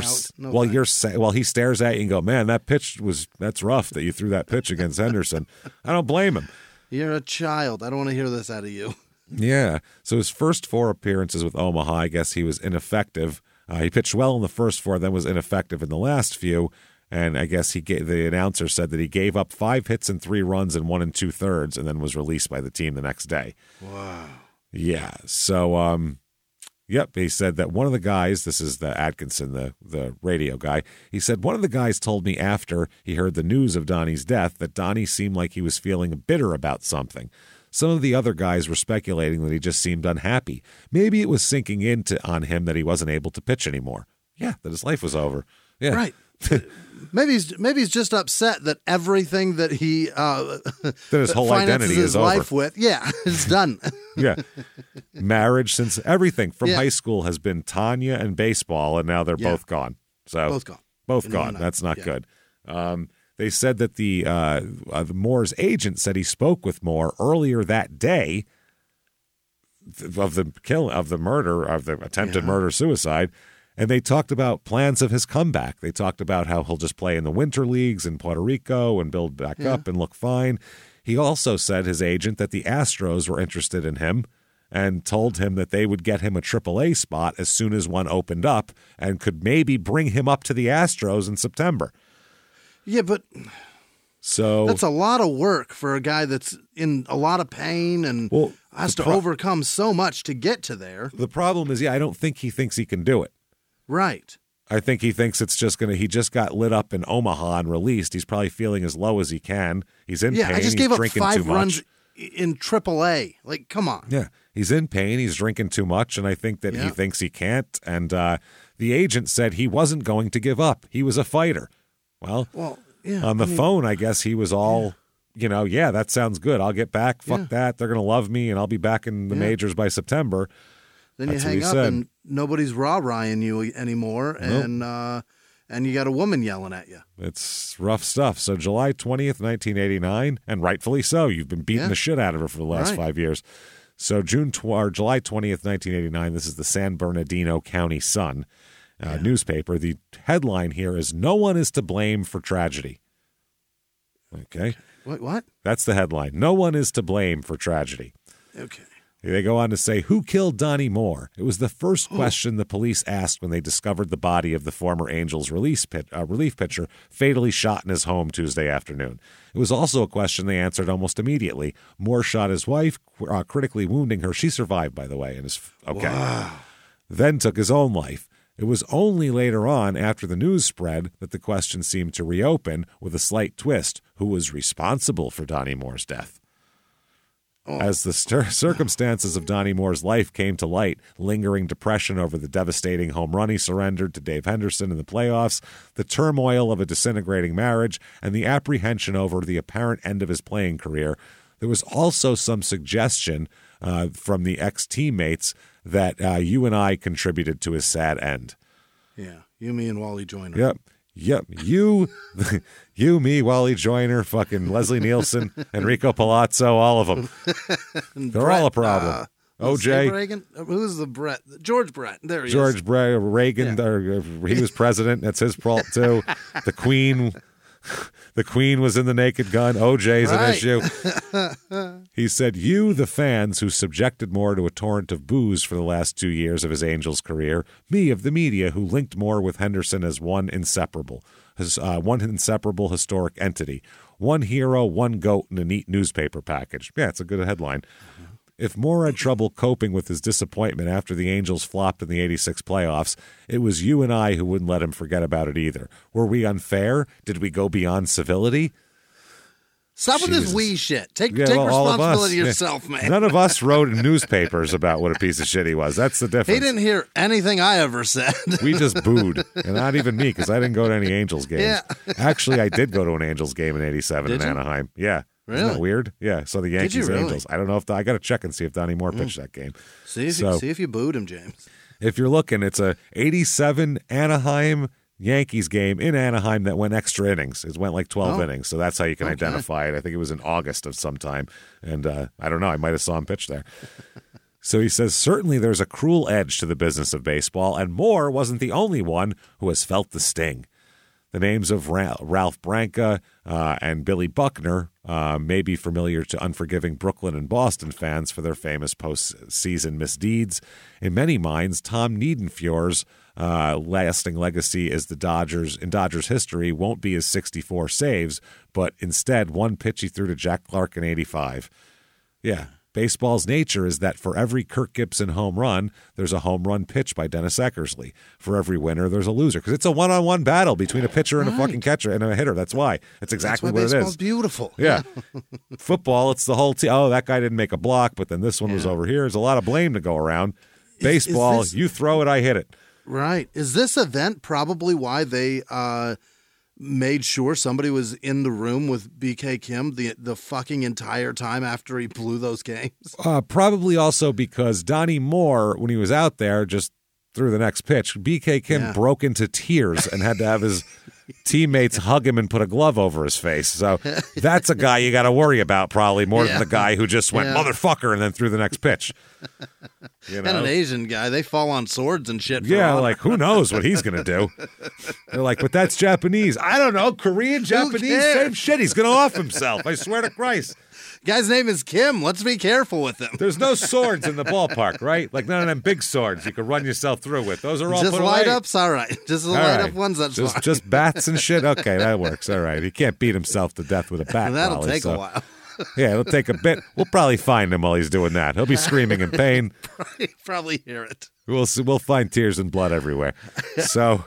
stares at you and go, man, that's rough that you threw that pitch against Henderson. I don't blame him. You're a child. I don't want to hear this out of you. Yeah. So his first 4 appearances with Omaha, I guess he was ineffective. He pitched well in the first 4, then was ineffective in the last few. And I guess the announcer said that he gave up 5 hits and 3 runs in 1 2/3 and then was released by the team the next day. Wow. Yeah. So, he said that one of the guys, this is the Atkinson, the radio guy, he said, one of the guys told me after he heard the news of Donnie's death that Donnie seemed like he was feeling bitter about something. Some of the other guys were speculating that he just seemed unhappy. Maybe it was sinking on him that he wasn't able to pitch anymore. Yeah, that his life was over. Yeah. Right. Maybe he's just upset that everything that he that his whole identity his is life over. with, it's done. Yeah, marriage, since everything from high school has been Tanya and baseball, and now they're both gone. So both gone. That's not good. They said that the Moore's agent said he spoke with Moore earlier that day of the attempted murder-suicide. And they talked about plans of his comeback. They talked about how he'll just play in the winter leagues in Puerto Rico and build back up and look fine. He also said, his agent, that the Astros were interested in him and told him that they would get him a AAA spot as soon as one opened up and could maybe bring him up to the Astros in September. Yeah, but so that's a lot of work for a guy that's in a lot of pain and has to overcome so much to get to there. The problem is, I don't think he thinks he can do it. Right. I think he thinks it's just he just got lit up in Omaha and released. He's probably feeling as low as he can. He's in pain. I just gave up drinking 5 too much. runs in AAA. Like, come on. Yeah. He's in pain. He's drinking too much. And I think that he thinks he can't. And the agent said he wasn't going to give up. He was a fighter. Well on the phone, I guess he was all, that sounds good. I'll get back. Fuck that. They're going to love me and I'll be back in the majors by September. Then you hang up and nobody's rah-rahing you anymore, and you got a woman yelling at you. It's rough stuff. So July 20th, 1989, and rightfully so. You've been beating the shit out of her for the last 5 years. So July 20th, 1989, this is the San Bernardino County Sun newspaper. The headline here is, "No one is to blame for tragedy." Okay. What? That's the headline. No one is to blame for tragedy. Okay. They go on to say, who killed Donnie Moore? It was the first question the police asked when they discovered the body of the former Angels relief pitcher fatally shot in his home Tuesday afternoon. It was also a question they answered almost immediately. Moore shot his wife, critically wounding her. She survived, by the way, and is okay. Wow. Then took his own life. It was only later on, after the news spread, that the question seemed to reopen with a slight twist. Who was responsible for Donnie Moore's death? As the circumstances of Donnie Moore's life came to light, lingering depression over the devastating home run he surrendered to Dave Henderson in the playoffs, the turmoil of a disintegrating marriage, and the apprehension over the apparent end of his playing career, There was also some suggestion from the ex-teammates that you and I contributed to his sad end. Yeah, you, me, and Wally Joyner. Yep. You, me, Wally Joyner, fucking Leslie Nielsen, Enrico Palazzo, all of them. They're all a problem. OJ. Reagan? Who's the Brett? George Brett. There he is. George Reagan. Yeah. He was president. That's his fault, too. The Queen. The Queen was in the Naked Gun. OJ's an issue. He said, you, the fans who subjected Moore to a torrent of booze for the last 2 years of his Angels career. Me, of the media, who linked Moore with Henderson as one inseparable historic entity. One hero, one GOAT in a neat newspaper package. Yeah, it's a good headline. Mm-hmm. If Moore had trouble coping with his disappointment after the Angels flopped in the 86 playoffs, it was you and I who wouldn't let him forget about it either. Were we unfair? Did we go beyond civility? Stop with this we shit. Take responsibility yourself, man. None of us wrote in newspapers about what a piece of shit he was. That's the difference. He didn't hear anything I ever said. We just booed. And not even me, because I didn't go to any Angels games. Yeah. Actually, I did go to an Angels game in 87 in Anaheim. Yeah. Really? Isn't that weird? Yeah. So the Yankees really? Angels. I don't know if I got to check and see if Donnie Moore pitched that game. See if you booed him, James. If you're looking, it's a 87 Anaheim Yankees game in Anaheim that went extra innings. It went like 12 innings. So that's how you can identify it. I think it was in August of some time. And I don't know. I might have saw him pitch there. So he says, certainly there's a cruel edge to the business of baseball, and Moore wasn't the only one who has felt the sting. The names of Ralph Branca and Billy Buckner may be familiar to unforgiving Brooklyn and Boston fans for their famous postseason misdeeds. In many minds, Tom Niedenfuhr's lasting legacy in Dodgers history won't be his 64 saves, but instead one pitch he threw to Jack Clark in 85. Yeah. Baseball's nature is that for every Kirk Gibson home run, there's a home run pitch by Dennis Eckersley. For every winner, there's a loser. Because it's a one-on-one battle between a pitcher and a fucking catcher and a hitter. That's why. That's exactly what it is. Baseball's beautiful. Yeah. Football, it's the whole team. Oh, that guy didn't make a block, but then this one was over here. There's a lot of blame to go around. Baseball, you throw it, I hit it. Right. Is this event probably why they made sure somebody was in the room with BK Kim the fucking entire time after he blew those games? Probably also because Donnie Moore, when he was out there, just threw the next pitch. BK Kim broke into tears and had to have his teammates hug him and put a glove over his face. So that's a guy you got to worry about probably more than the guy who just went motherfucker and then threw the next pitch. You know? And an Asian guy, they fall on swords and shit. Yeah, like who knows what he's going to do? They're like, but that's Japanese. I don't know. Korean, Japanese, same shit. He's going to off himself. I swear to Christ. Guy's name is Kim. Let's be careful with him. There's no swords in the ballpark, right? Like none of them big swords you could run yourself through with. Those are all just put light away. ups. All right, just the light up ones. That's fine. Just bats and shit. Okay, that works. All right, he can't beat himself to death with a bat. That'll take a while. Yeah, it'll take a bit. We'll probably find him while he's doing that. He'll be screaming in pain. Probably hear it. We'll find tears and blood everywhere. So.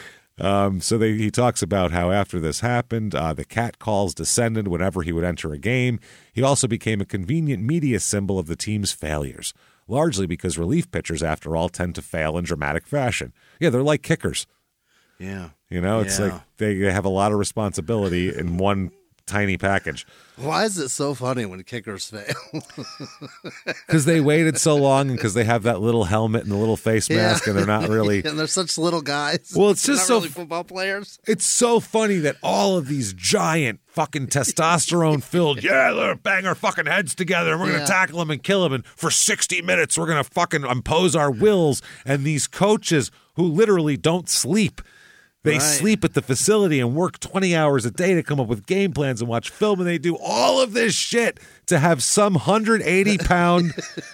He talks about how after this happened, the cat calls descended whenever he would enter a game. He also became a convenient media symbol of the team's failures, largely because relief pitchers, after all, tend to fail in dramatic fashion. Yeah, they're like kickers. Yeah. You know, it's like they have a lot of responsibility in one tiny package. Why is it so funny when kickers fail? Because they waited so long and because they have that little helmet and the little face mask and they're not really... and they're such little guys. Well, it's just not so... really football players. It's so funny that all of these giant fucking testosterone-filled, they're bang our fucking heads together and we're going to tackle them and kill them and for 60 minutes we're going to fucking impose our wills. And these coaches who literally don't sleep... They sleep at the facility and work 20 hours a day to come up with game plans and watch film, and they do all of this shit to have some 180-pound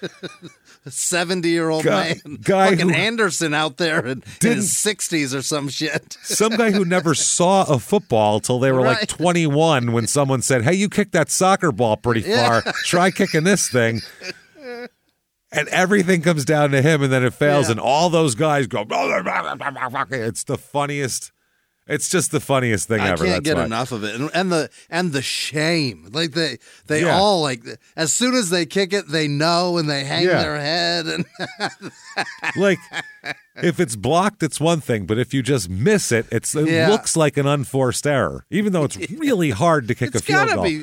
70-year-old man, guy fucking Anderson out there in his 60s or some shit. Some guy who never saw a football till they were like 21 when someone said, hey, you kicked that soccer ball pretty far. Try kicking this thing. And everything comes down to him, and then it fails, and all those guys go, it's the funniest. It's just the funniest thing ever. I can't get enough of it, and the shame. Like they all like as soon as they kick it, they know, and they hang their head. And like if it's blocked, it's one thing, but if you just miss it, it looks like an unforced error, even though it's really hard to kick a field goal.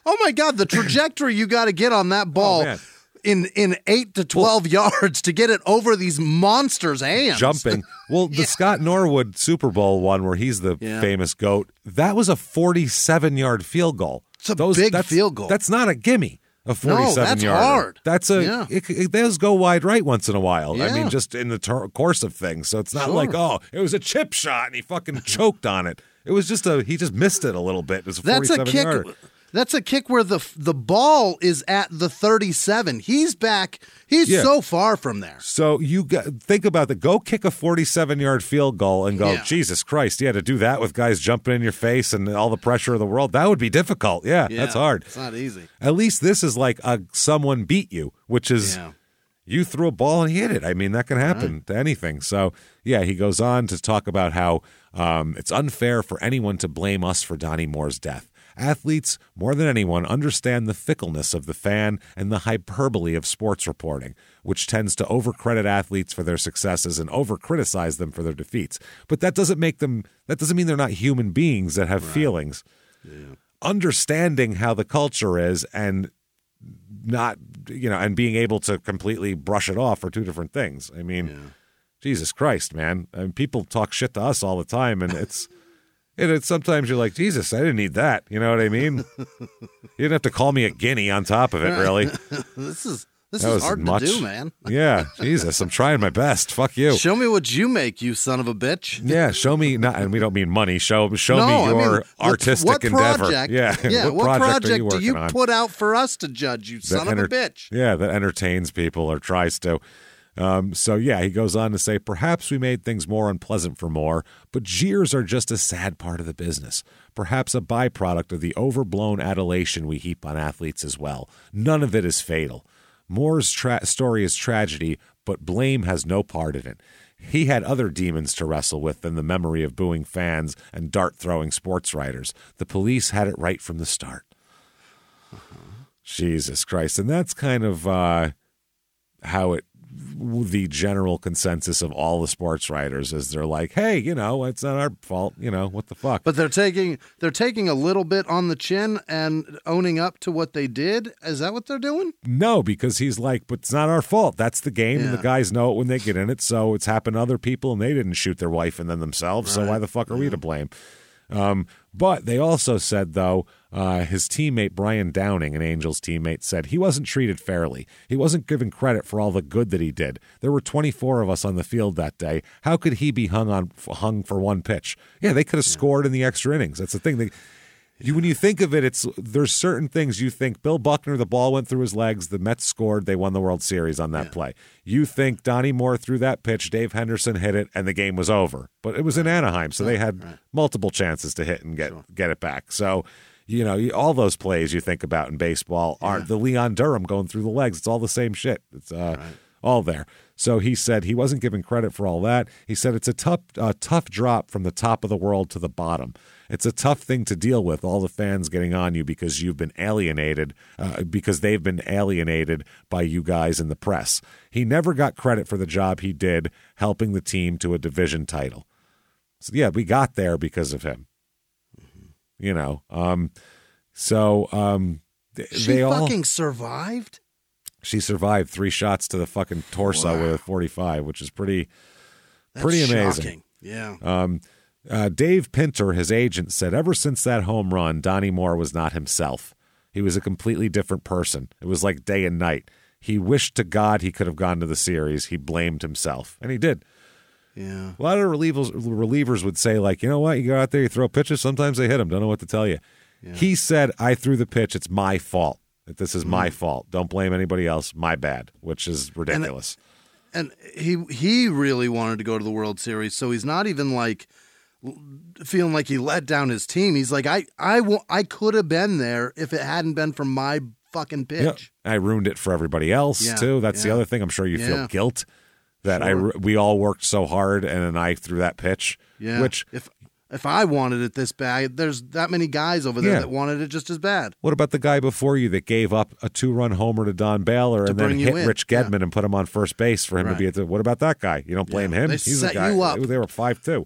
Oh my God, the trajectory you got to get on that ball in 8 to 12 yards to get it over these monsters' hands. Jumping. Well, the Scott Norwood Super Bowl one where he's the famous GOAT, that was a 47-yard field goal. It's a big field goal. That's not a gimme. A 47-yarder. No, that's hard. That's those go wide right once in a while. Yeah. I mean, just in the course of things. So it's not like, it was a chip shot and he fucking choked on it. It was just he just missed it a little bit. It was a 47-yarder. That's a kick where the ball is at the 37. He's back. He's so far from there. So you think about that. Go kick a 47-yard field goal and go, Jesus Christ, to do that with guys jumping in your face and all the pressure of the world, that would be difficult. Yeah, that's hard. It's not easy. At least this is like someone beat you, which is you threw a ball and he hit it. I mean, that can happen to anything. So, he goes on to talk about how it's unfair for anyone to blame us for Donnie Moore's death. Athletes, more than anyone, understand the fickleness of the fan and the hyperbole of sports reporting, which tends to overcredit athletes for their successes and overcriticize them for their defeats. But that doesn't mean they're not human beings that have feelings. Yeah. Understanding how the culture is and not, and being able to completely brush it off are two different things. I mean, Jesus Christ, man. I mean, people talk shit to us all the time, and it's sometimes you're like, Jesus, I didn't need that. You know what I mean? You didn't have to call me a guinea on top of it, really. This is hard to do, man. Yeah, Jesus, I'm trying my best. Fuck you. Show me what you make, you son of a bitch. Yeah, show me. And we don't mean money. Show me your artistic endeavor. Yeah, what project do you put out for us to judge, you son of a bitch? Yeah, that entertains people or tries to. He goes on to say, perhaps we made things more unpleasant for Moore, but jeers are just a sad part of the business, perhaps a byproduct of the overblown adulation we heap on athletes as well. None of it is fatal. Moore's story is tragedy, but blame has no part in it. He had other demons to wrestle with than the memory of booing fans and dart-throwing sports writers. The police had it right from the start. Jesus Christ. And that's kind of how the general consensus of all the sports writers is they're like, hey, it's not our fault, what the fuck. But they're taking a little bit on the chin and owning up to what they did. Is that what they're doing? No, because he's like, but it's not our fault. That's the game, and the guys know it when they get in it, so it's happened to other people, and they didn't shoot their wife and then themselves, so why the fuck are we to blame? But they also said, though, his teammate Brian Downing, an Angels teammate, said he wasn't treated fairly. He wasn't given credit for all the good that he did. There were 24 of us on the field that day. How could he be hung for one pitch? Yeah, they could have scored in the extra innings. That's the thing. When you think of it, there's certain things you think. Bill Buckner, the ball went through his legs. The Mets scored. They won the World Series on that play. You think Donnie Moore threw that pitch. Dave Henderson hit it, and the game was over. But it was in Anaheim, so they had multiple chances to hit and get it back. So, all those plays you think about in baseball aren't the Leon Durham going through the legs. It's all the same shit. It's all there. So he said he wasn't given credit for all that. He said it's a tough drop from the top of the world to the bottom. It's a tough thing to deal with, all the fans getting on you because you've been alienated, because they've been alienated by you guys in the press. He never got credit for the job he did helping the team to a division title. So, we got there because of him. Mm-hmm. She fucking survived? She survived 3 shots to the fucking torso with a 45, which is pretty amazing. Shocking. Yeah. Dave Pinter, his agent, said ever since that home run, Donnie Moore was not himself. He was a completely different person. It was like day and night. He wished to God he could have gone to the series. He blamed himself, and he did. Yeah. A lot of relievers would say, like, you know what? You go out there, you throw pitches. Sometimes they hit them. Don't know what to tell you. Yeah. He said, I threw the pitch. It's my fault. That this is my fault. Don't blame anybody else. My bad, which is ridiculous. And he really wanted to go to the World Series, so he's not even like feeling like he let down his team. He's like, I could have been there if it hadn't been for my fucking pitch. Yeah. I ruined it for everybody else too. That's the other thing. I'm sure you feel guilt that we all worked so hard and then I threw that pitch. Yeah. Which if I wanted it this bad, there's that many guys over there that wanted it just as bad. What about the guy before you that gave up a 2-run homer to Don Baylor and then hit Rich Gedman and put him on first base for him to be at the? What about that guy? You don't blame him. He's the guy. You up. They were 5-2.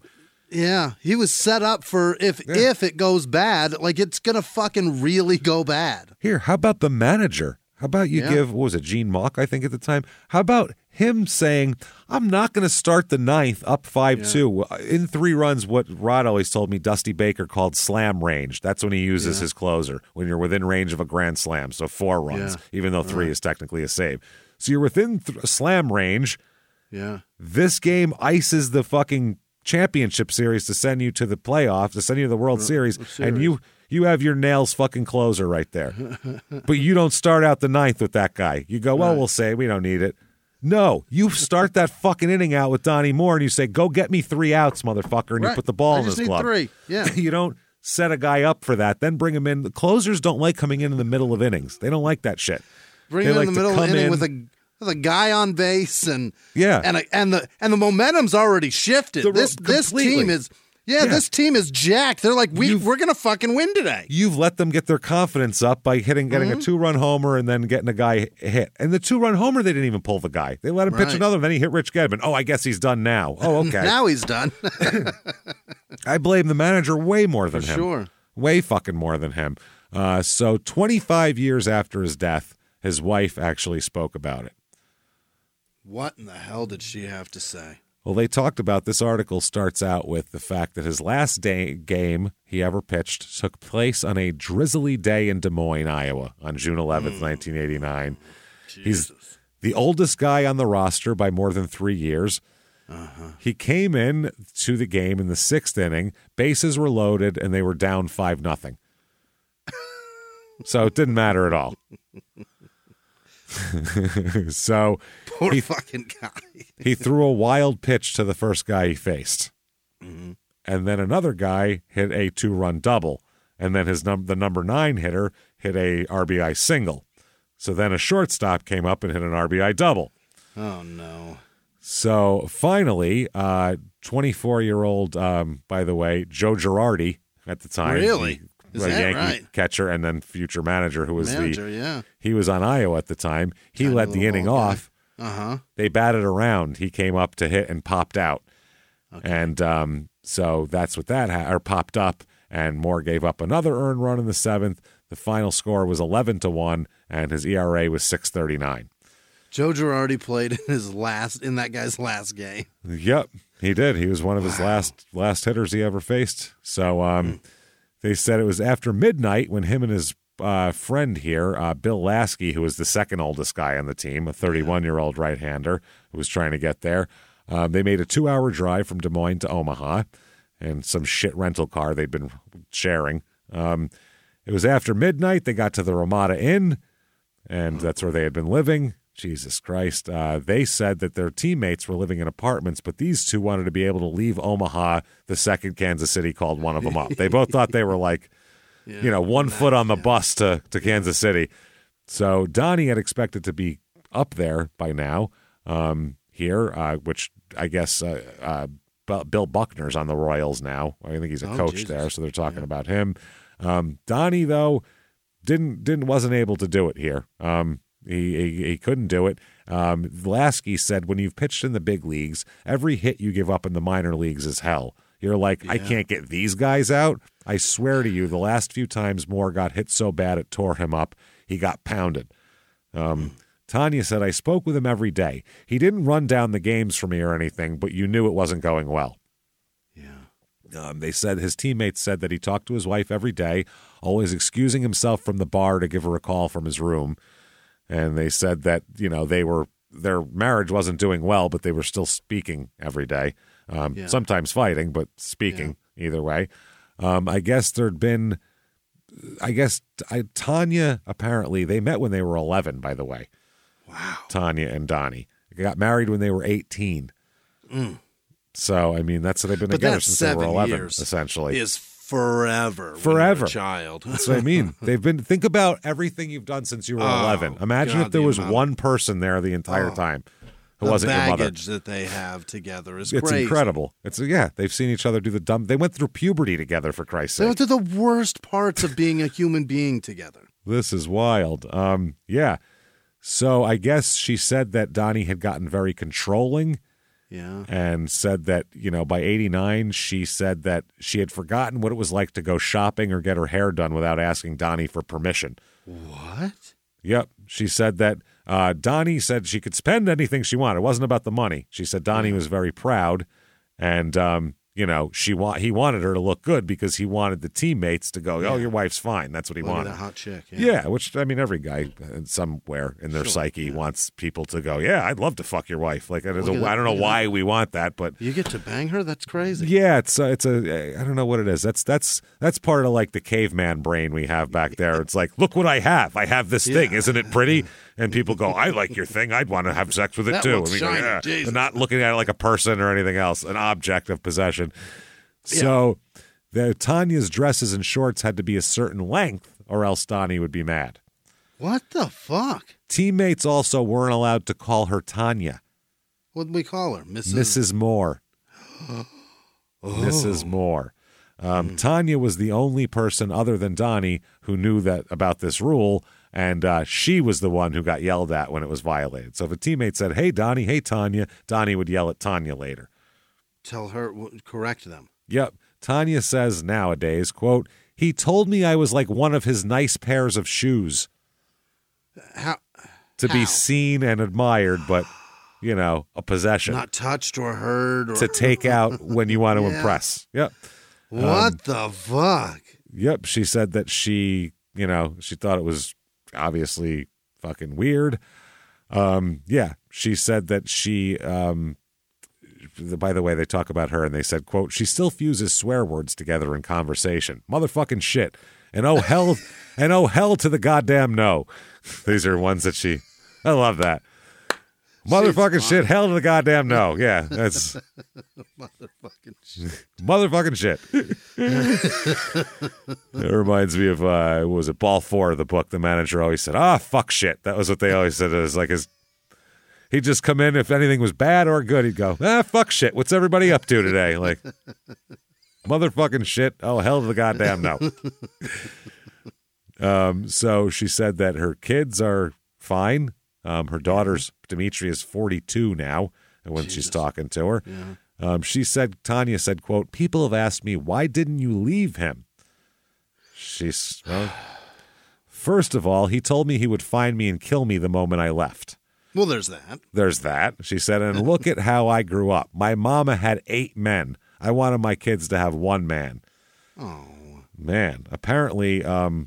Yeah, he was set up for if it goes bad, like it's going to fucking really go bad. Here, how about the manager? How about you give, what was it, Gene Mauch, I think at the time? How about him saying, I'm not going to start the ninth up 5-2. In 3 runs, what Rod always told me Dusty Baker called slam range. That's when he uses his closer, when you're within range of a grand slam. So 4 runs, even though 3 is technically a save. So you're within slam range. Yeah. This game ices the fucking championship series to send you to the playoffs, to send you to the World Series, and you have your nails fucking closer right there. But you don't start out the ninth with that guy. You go, well, we'll say we don't need it. No, you start that fucking inning out with Donnie Moore and you say, go get me 3 outs, motherfucker, and you put the ball in his glove. 3. Yeah. You don't set a guy up for that, then bring him in. The closers don't like coming in the middle of innings. They don't like that shit. Bring him in the middle of the inning with a guy on base and the momentum's already shifted. This team is this team is jacked. They're like, we're gonna fucking win today. You've let them get their confidence up by getting a 2-run homer and then getting a guy hit. And the 2-run homer, they didn't even pull the guy. They let him pitch another, then he hit Rich Gedman. Oh, I guess he's done now. Oh, okay. Now he's done. I blame the manager way more than him. Sure. Way fucking more than him. So 25 years after his death, his wife actually spoke about it. What in the hell did she have to say? Well, they talked about, this article starts out with the fact that his last game he ever pitched took place on a drizzly day in Des Moines, Iowa, on June 11th, 1989. Jesus. He's the oldest guy on the roster by more than 3 years. He came in to the game in the 6th inning. Bases were loaded, and they were down 5-0. So it didn't matter at all. So poor fucking guy. He threw a wild pitch to the first guy he faced. And then another guy hit a 2-run double. And then the number 9 hitter hit a RBI single. So then a shortstop came up and hit an RBI double. Oh, no. So finally, 24-year-old, by the way, Joe Girardi at the time. Really? Is that Yankee right? Catcher and then future manager who was yeah. He was on Iowa at the time. He led the inning off. They batted around. He came up to hit and popped out. Okay. And so that's what or popped up, and Moore gave up another earned run in the 7th. The final score was 11-1, and his ERA was 6.39. Joe Girardi played in that guy's last game. Yep, he did. He was one of his last hitters he ever faced. So they said it was after midnight when him and his friend here, Bill Lasky, who was the second oldest guy on the team, a 31-year-old right-hander who was trying to get there, they made a 2-hour drive from Des Moines to Omaha in some shit rental car they'd been sharing. It was after midnight. They got to the Ramada Inn, and that's where they had been living. Jesus Christ. They said that their teammates were living in apartments, but these two wanted to be able to leave Omaha the second Kansas City called one of them up. They both thought they were like, 1 foot on the bus to Kansas City. So Donnie had expected to be up there by now here, which I guess Bill Buckner's on the Royals now. I think he's a coach there, so they're talking about him. Donnie, though, wasn't able to do it here. He couldn't do it. Lasky said, when you've pitched in the big leagues, every hit you give up in the minor leagues is hell. You're like, I can't get these guys out. I swear to you, the last few times Moore got hit so bad it tore him up, he got pounded. Tanya said, I spoke with him every day. He didn't run down the games for me or anything, but you knew it wasn't going well. They said his teammates said that he talked to his wife every day, always excusing himself from the bar to give her a call from his room. And they said that, their marriage wasn't doing well, but they were still speaking every day. Sometimes fighting, but speaking either way. I guess Tanya, apparently, they met when they were 11, by the way. Wow. Tanya and Donnie. They got married when they were 18. So, I mean, they've been together since they were 11, essentially. Is forever. Child. That's what I mean. Think about everything you've done since you were 11. Imagine if there was one person there the entire time who wasn't your mother. The baggage that they have together is crazy. It's incredible. They've seen each other do they went through puberty together, for Christ's sake. They went through the worst parts of being a human being together. This is wild. So I guess she said that Donnie had gotten very controlling Yeah. And said that, by 89, she said that she had forgotten what it was like to go shopping or get her hair done without asking Donnie for permission. What? Yep. She said that Donnie said she could spend anything she wanted. It wasn't about the money. She said Donnie was very proud, and he wanted her to look good because he wanted the teammates to go, "Oh, your wife's fine." That's what he wanted. That hot chick. Yeah, which every guy somewhere in their psyche wants people to go, "Yeah, I'd love to fuck your wife." Like I don't know why we want that, but you get to bang her. That's crazy. Yeah, it's I don't know what it is. That's part of like the caveman brain we have back there. It's like, look what I have. I have this thing. Isn't it pretty? And people go, I like your thing. I'd want to have sex with it too. Looks shiny. Go, they're not looking at it like a person or anything else, an object of possession. So Tanya's dresses and shorts had to be a certain length or else Donnie would be mad. What the fuck? Teammates also weren't allowed to call her Tanya. What did we call her? Mrs. Moore. Mrs. Moore. Tanya was the only person other than Donnie who knew about this rule, and she was the one who got yelled at when it was violated. So if a teammate said, "Hey, Donnie," "Hey, Tanya," Donnie would yell at Tanya later. Tell her, correct them. Yep. Tanya says nowadays, quote, "He told me I was like one of his nice pairs of shoes." To be seen and admired, but, a possession. Not touched or heard. To take out when you want to impress. Yep. What the fuck? Yep. She said that she thought it was obviously fucking weird. She said that she, by the way, they talk about her and they said, quote, "She still fuses swear words together in conversation. Motherfucking shit. And oh hell to the goddamn no." These are ones that I love that. Motherfucking shit, hell to the goddamn no. Yeah, that's motherfucking shit. Motherfucking shit. It reminds me of what was it, Ball 4 of the book? The manager always said, fuck shit. That was what they always said. It was like he'd just come in, if anything was bad or good, he'd go, fuck shit. What's everybody up to today? Like, motherfucking shit. Oh, hell to the goddamn no. So she said that her kids are fine. Her daughter's, Dimitri, is 42 now when she's talking to her. Yeah. Tanya said, quote, "People have asked me, why didn't you leave him?" First of all, he told me he would find me and kill me the moment I left. Well, there's that. There's that. She said, and look at how I grew up. My mama had 8 men. I wanted my kids to have 1 man. Oh. Man. Apparently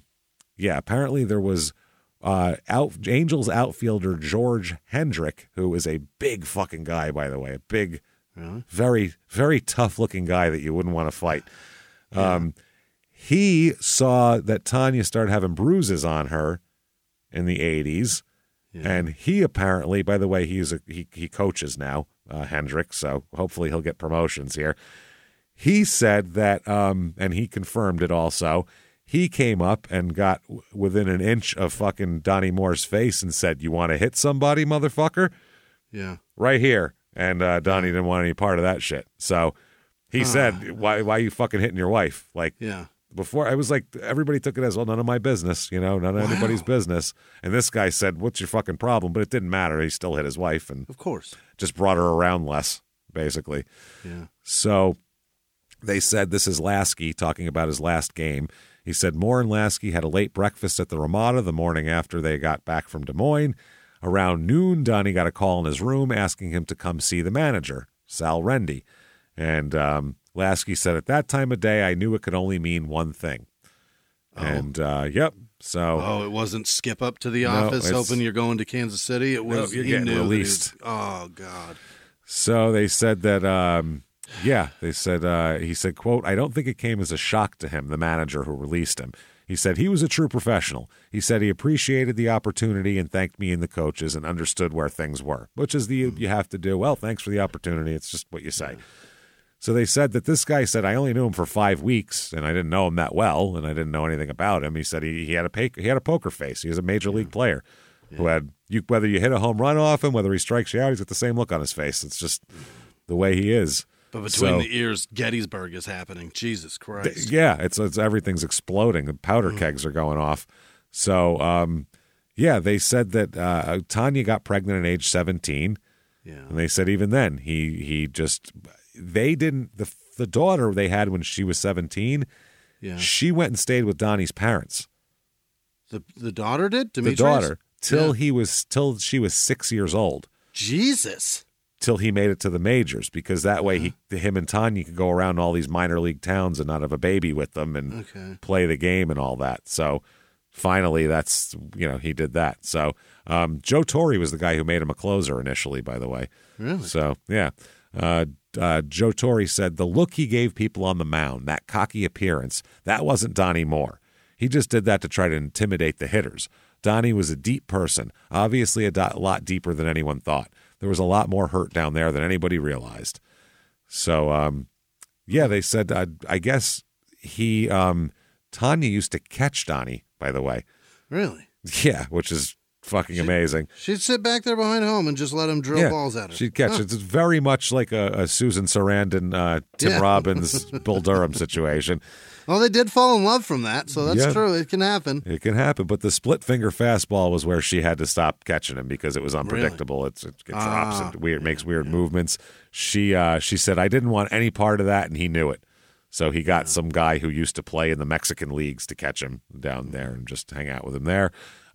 there was Angels outfielder George Hendrick, who is a big fucking guy, by the way, a big, very, very tough looking guy that you wouldn't want to fight. Yeah. He saw that Tanya started having bruises on her in the 80s. Yeah. And he apparently, by the way, he coaches now, Hendrick, so hopefully he'll get promotions here. He said that, and he confirmed it also, he came up and got within an inch of fucking Donnie Moore's face and said, "You want to hit somebody, motherfucker?" Yeah. Right here. And Donnie didn't want any part of that shit. So he said, why are you fucking hitting your wife? Like, before, I was like, everybody took it as, well, none of my business, none of anybody's business. And this guy said, "What's your fucking problem?" But it didn't matter. He still hit his wife and of course just brought her around less, basically. Yeah. So they said, this is Lasky talking about his last game. He said Moore and Lasky had a late breakfast at the Ramada the morning after they got back from Des Moines. Around noon, Donnie got a call in his room asking him to come see the manager, Sal Rendy. And Lasky said, "At that time of day, I knew it could only mean one thing." Oh. And, yep. So, it wasn't skip up to the office hoping you're going to Kansas City. It was, you're getting released. Oh, God. So they said that, he said, quote, "I don't think it came as a shock to him, the manager who released him. He said he was a true professional. He said he appreciated the opportunity and thanked me and the coaches and understood where things were," which is you have to do. Well, thanks for the opportunity. It's just what you say. Yeah. So they said that this guy said, "I only knew him for 5 weeks and I didn't know him that well and I didn't know anything about him." He said he had a poker face. He was a major league player who had whether you hit a home run off him, whether he strikes you out, he's got the same look on his face. It's just the way he is. But between the ears, Gettysburg is happening. Jesus Christ. Yeah, it's everything's exploding. The powder kegs are going off. So, they said that Tanya got pregnant at age 17. Yeah. And they said even then he just they didn't the daughter they had when she was 17. Yeah. She went and stayed with Donnie's parents. The daughter did? The Demetrius? daughter till she was 6 years old. Jesus. Till he made it to the majors, because that way him and Tanya could go around all these minor league towns and not have a baby with them and play the game and all that. So finally, that's, he did that. So Joe Torre was the guy who made him a closer initially, by the way. Really? So, yeah. Joe Torre said the look he gave people on the mound, that cocky appearance, that wasn't Donnie Moore. He just did that to try to intimidate the hitters. Donnie was a deep person, obviously a lot deeper than anyone thought. There was a lot more hurt down there than anybody realized. So, they said, I guess Tanya used to catch Donnie, by the way. Really? Yeah, which is fucking amazing. She'd sit back there behind home and just let him drill balls at her. She'd catch. It's very much like a Susan Sarandon, Tim Robbins, Bull Durham situation. Well, they did fall in love from that, so that's true. It can happen. It can happen, but the split finger fastball was where she had to stop catching him because it was unpredictable. Really? It drops and makes weird movements. She said, I didn't want any part of that, and he knew it. So he got some guy who used to play in the Mexican leagues to catch him down there and just hang out with him there.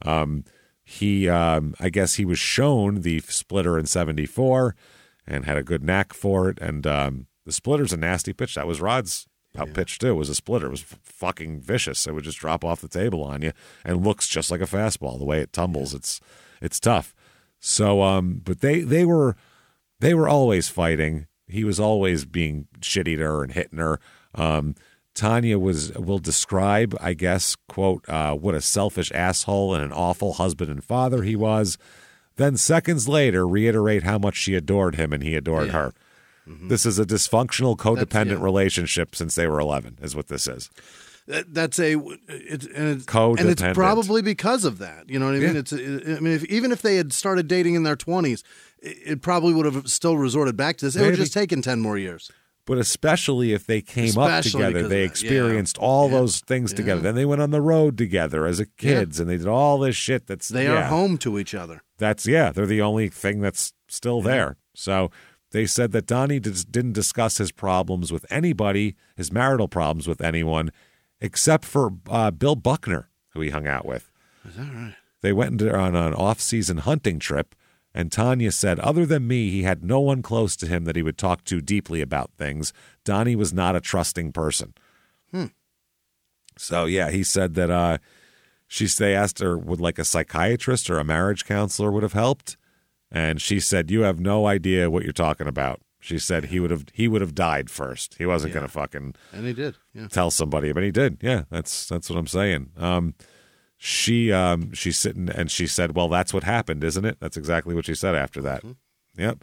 I guess he was shown the splitter in 74 and had a good knack for it. And the splitter's a nasty pitch. That was Rod's pitch too. It was a splitter. It was fucking vicious. It would just drop off the table on you and looks just like a fastball. The way it tumbles, it's tough. So, but they were always fighting. He was always being shitty to her and hitting her. Tanya will describe, I guess, quote, what a selfish asshole and an awful husband and father he was. Then seconds later, reiterate how much she adored him and he adored her. Mm-hmm. This is a dysfunctional, codependent relationship since they were 11, is what this is. It's codependent. And it's probably because of that. You know what I mean? Yeah. Even if they had started dating in their 20s, it probably would have still resorted back to this. It would have just taken 10 more years. But especially if they came up together, they experienced all those things together. Then they went on the road together as kids, and they did all this shit. They are home to each other. They're the only thing that's still there. So they said that Donnie didn't discuss his problems with anybody, his marital problems with anyone, except for Bill Buckner, who he hung out with. Is that right? They went on an off-season hunting trip. And Tanya said, other than me, he had no one close to him that he would talk to deeply about things. Donnie was not a trusting person. So, he said that they asked her, would like a psychiatrist or a marriage counselor would have helped? And she said, you have no idea what you're talking about. She said he would have died first. He wasn't going to fucking and he did tell somebody, but he did. Yeah, that's what I'm saying. She's sitting and she said, well, that's what happened, isn't it? That's exactly what she said after that. Mm-hmm. Yep.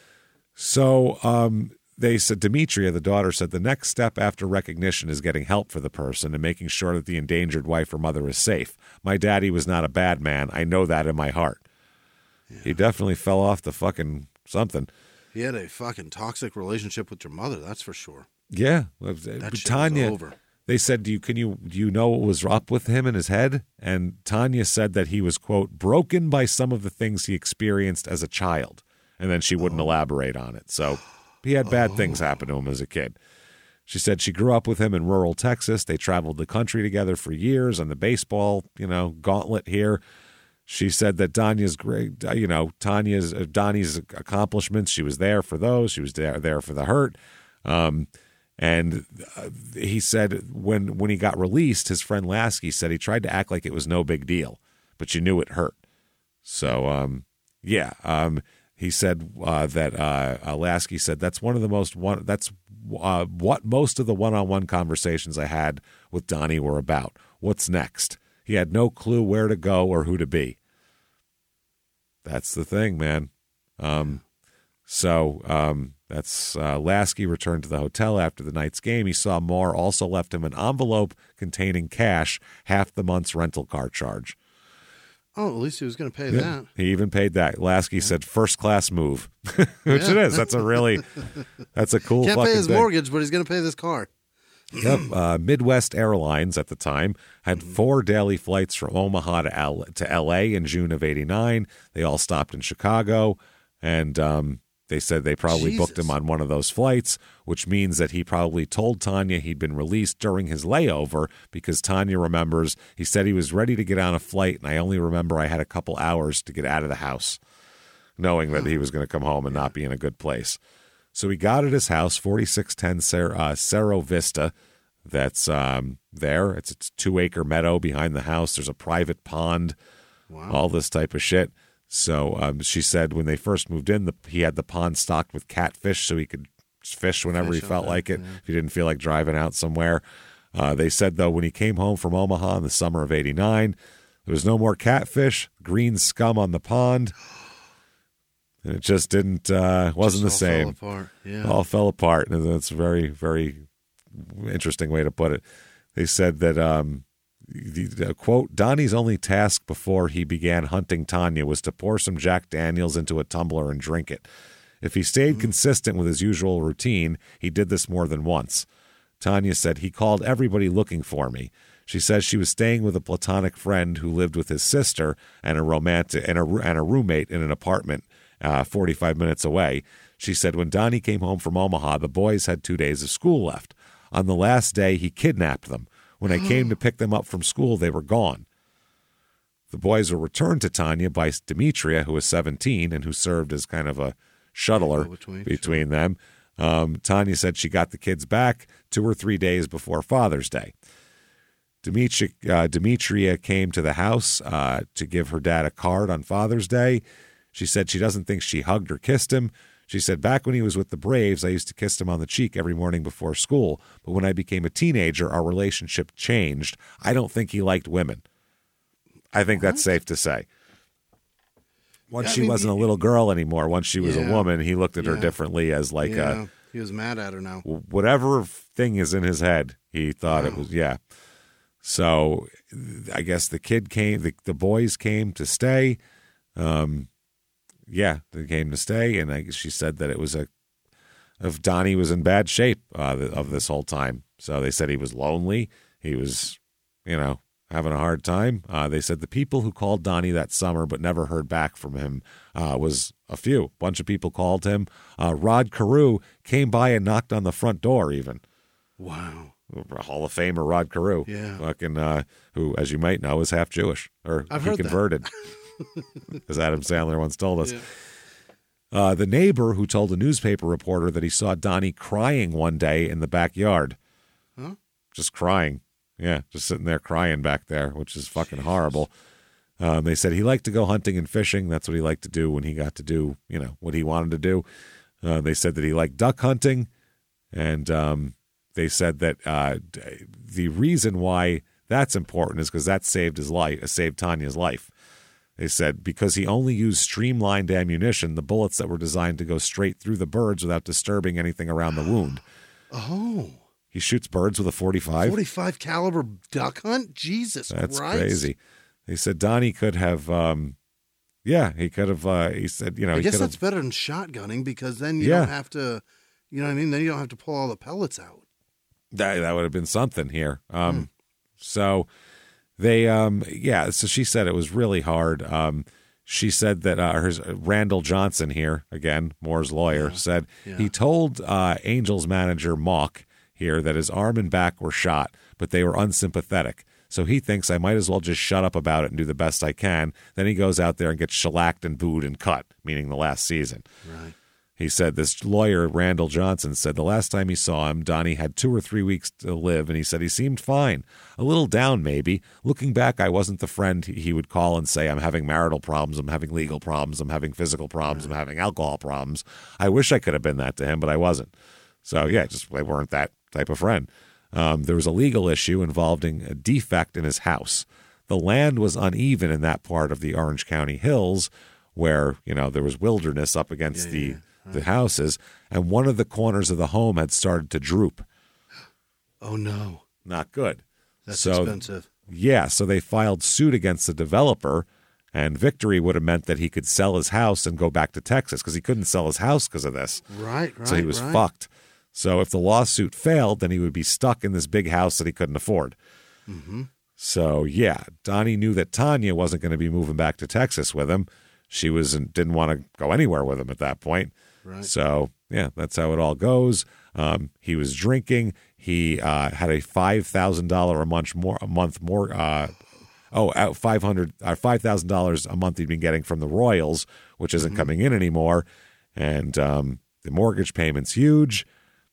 So they said, Demetria, the daughter, said the next step after recognition is getting help for the person and making sure that the endangered wife or mother is safe. My daddy was not a bad man. I know that in my heart. Yeah. He definitely fell off the fucking something. He had a fucking toxic relationship with your mother, that's for sure. Yeah. That shit Tanya, was over. They said, do you know what was up with him in his head? And Tanya said that he was, quote, broken by some of the things he experienced as a child. And then she wouldn't elaborate on it. So he had bad things happen to him as a kid. She said she grew up with him in rural Texas. They traveled the country together for years on the baseball, gauntlet here. She said that Donnie's accomplishments, she was there for those. She was there for the hurt. And he said when he got released, his friend Lasky said he tried to act like it was no big deal, but you knew it hurt. So, he said that Lasky said that's what most of the one-on-one conversations I had with Donnie were about. What's next? He had no clue where to go or who to be. That's the thing, man. That's Lasky returned to the hotel after the night's game. He saw Moore also left him an envelope containing cash, half the month's rental car charge. Oh, at least he was going to pay that. He even paid that. Lasky said, first class move, which it is. That's a cool Can't fucking pay his thing. mortgage, but he's going to pay this car. Yep. Midwest Airlines at the time had 4 daily flights from Omaha to L.A. in June of '89. They all stopped in Chicago. And They said they probably booked him on one of those flights, which means that he probably told Tanya he'd been released during his layover because Tanya remembers he said he was ready to get on a flight, and I only remember I had a couple hours to get out of the house, knowing that he was going to come home and not be in a good place. So he got at his house, 4610 Cerro Vista. That's there. It's a 2-acre meadow behind the house. There's a private pond, all this type of shit. So she said when they first moved in, he had the pond stocked with catfish so he could fish whenever he felt like it, if he didn't feel like driving out somewhere. They said, though, when he came home from Omaha in the summer of 89, there was no more catfish, green scum on the pond. And it just wasn't the same. Fell apart. Yeah. All fell apart. And that's a very, very interesting way to put it. They said that, quote, Donnie's only task before he began hunting Tanya was to pour some Jack Daniels into a tumbler and drink it. If he stayed consistent with his usual routine, he did this more than once. Tanya said, he called everybody looking for me. She says she was staying with a platonic friend who lived with his sister and a roommate in an apartment 45 minutes away. She said when Donnie came home from Omaha, the boys had 2 days of school left. On the last day, he kidnapped them. When I came to pick them up from school, they were gone. The boys were returned to Tanya by Demetria, who was 17 and who served as kind of a shuttler between them. Tanya said she got the kids back 2 or 3 days before Father's Day. Demetria came to the house to give her dad a card on Father's Day. She said she doesn't think she hugged or kissed him. She said, back when he was with the Braves, I used to kiss him on the cheek every morning before school. But when I became a teenager, our relationship changed. I don't think he liked women. I think that's safe to say. Once she wasn't a little girl anymore, once she was a woman, he looked at her differently as like a... He was mad at her now. Whatever thing is in his head, he thought it was, So I guess the kid came, the boys came to stay. They came to stay, and she said that it was if Donnie was in bad shape of this whole time. So they said he was lonely. He was, having a hard time. They said the people who called Donnie that summer but never heard back from him was a few. A bunch of people called him. Rod Carew came by and knocked on the front door even. Wow. Hall of Famer Rod Carew. Yeah. Fucking, who, as you might know, is half Jewish. Or I've he heard converted. As Adam Sandler once told us. Yeah. The neighbor who told a newspaper reporter that he saw Donnie crying one day in the backyard. Huh? Just crying. Yeah, just sitting there crying back there, which is fucking horrible. They said he liked to go hunting and fishing. That's what he liked to do when he got to do, what he wanted to do. They said that he liked duck hunting. And they said that the reason why that's important is because that saved Tanya's life. They said because he only used streamlined ammunition, the bullets that were designed to go straight through the birds without disturbing anything around the wound. Oh. He shoots birds with a 45? 45 caliber duck hunt? Jesus Christ. That's crazy. They said Donnie could have, he could have, he said, I guess that's better than shotgunning because then you don't have to, Then you don't have to pull all the pellets out. That would have been something here. So they, so she said it was really hard. She said that Randall Johnson here, again, Moore's lawyer, said he told Angels manager Mock here that his arm and back were shot, but they were unsympathetic. So he thinks I might as well just shut up about it and do the best I can. Then he goes out there and gets shellacked and booed and cut, meaning the last season. Right. He said this lawyer, Randall Johnson, said the last time he saw him, Donnie had 2 or 3 weeks to live, and he said he seemed fine. A little down, maybe. Looking back, I wasn't the friend he would call and say, I'm having marital problems, I'm having legal problems, I'm having physical problems, I'm having alcohol problems. I wish I could have been that to him, but I wasn't. So, they weren't that type of friend. There was a legal issue involving a defect in his house. The land was uneven in that part of the Orange County hills where, there was wilderness up against the houses, and one of the corners of the home had started to droop. Oh, no. Not good. That's expensive. Yeah, so they filed suit against the developer, and victory would have meant that he could sell his house and go back to Texas because he couldn't sell his house because of this. Right. So he was fucked. So if the lawsuit failed, then he would be stuck in this big house that he couldn't afford. Mm-hmm. So, Donnie knew that Tanya wasn't going to be moving back to Texas with him. She didn't want to go anywhere with him at that point. Right. So, yeah, that's how it all goes. He was drinking. He had a $5,000 a month more. $5,000 a month he'd been getting from the Royals, which isn't coming in anymore. And the mortgage payment's huge.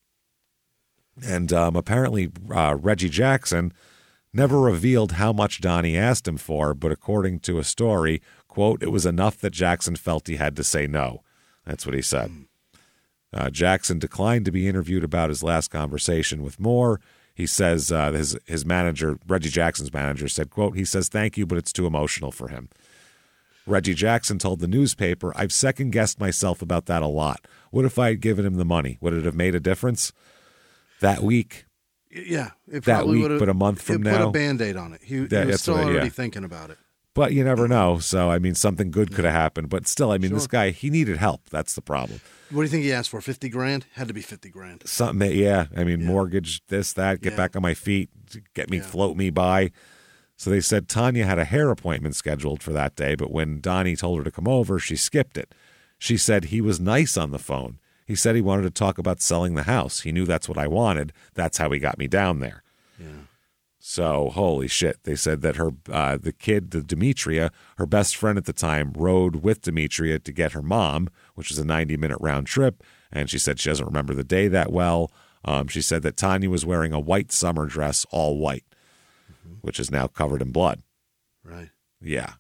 And apparently Reggie Jackson never revealed how much Donnie asked him for, but according to a story, quote, it was enough that Jackson felt he had to say no. That's what he said. Jackson declined to be interviewed about his last conversation with Moore. He says his manager, Reggie Jackson's manager, said, quote, he says, thank you, but it's too emotional for him. Reggie Jackson told the newspaper, I've second-guessed myself about that a lot. What if I had given him the money? Would it have made a difference? That week? Yeah. It that probably week, but a month from now? Put a Band-Aid on it. He was still already thinking about it. But you never know. So, I mean, something good could have happened. But still, I mean, this guy, he needed help. That's the problem. What do you think he asked for? 50 grand? Had to be 50 grand. Something, yeah. I mean, mortgage, this, that, get back on my feet, float me by. So they said Tanya had a hair appointment scheduled for that day, but when Donnie told her to come over, she skipped it. She said he was nice on the phone. He said he wanted to talk about selling the house. He knew that's what I wanted. That's how he got me down there. Yeah. So, holy shit. They said that her, the kid, Demetria, her best friend at the time, rode with Demetria to get her mom, which was a 90-minute round trip, and she said she doesn't remember the day that well. She said that Tanya was wearing a white summer dress, all white, which is now covered in blood. Right. Yeah.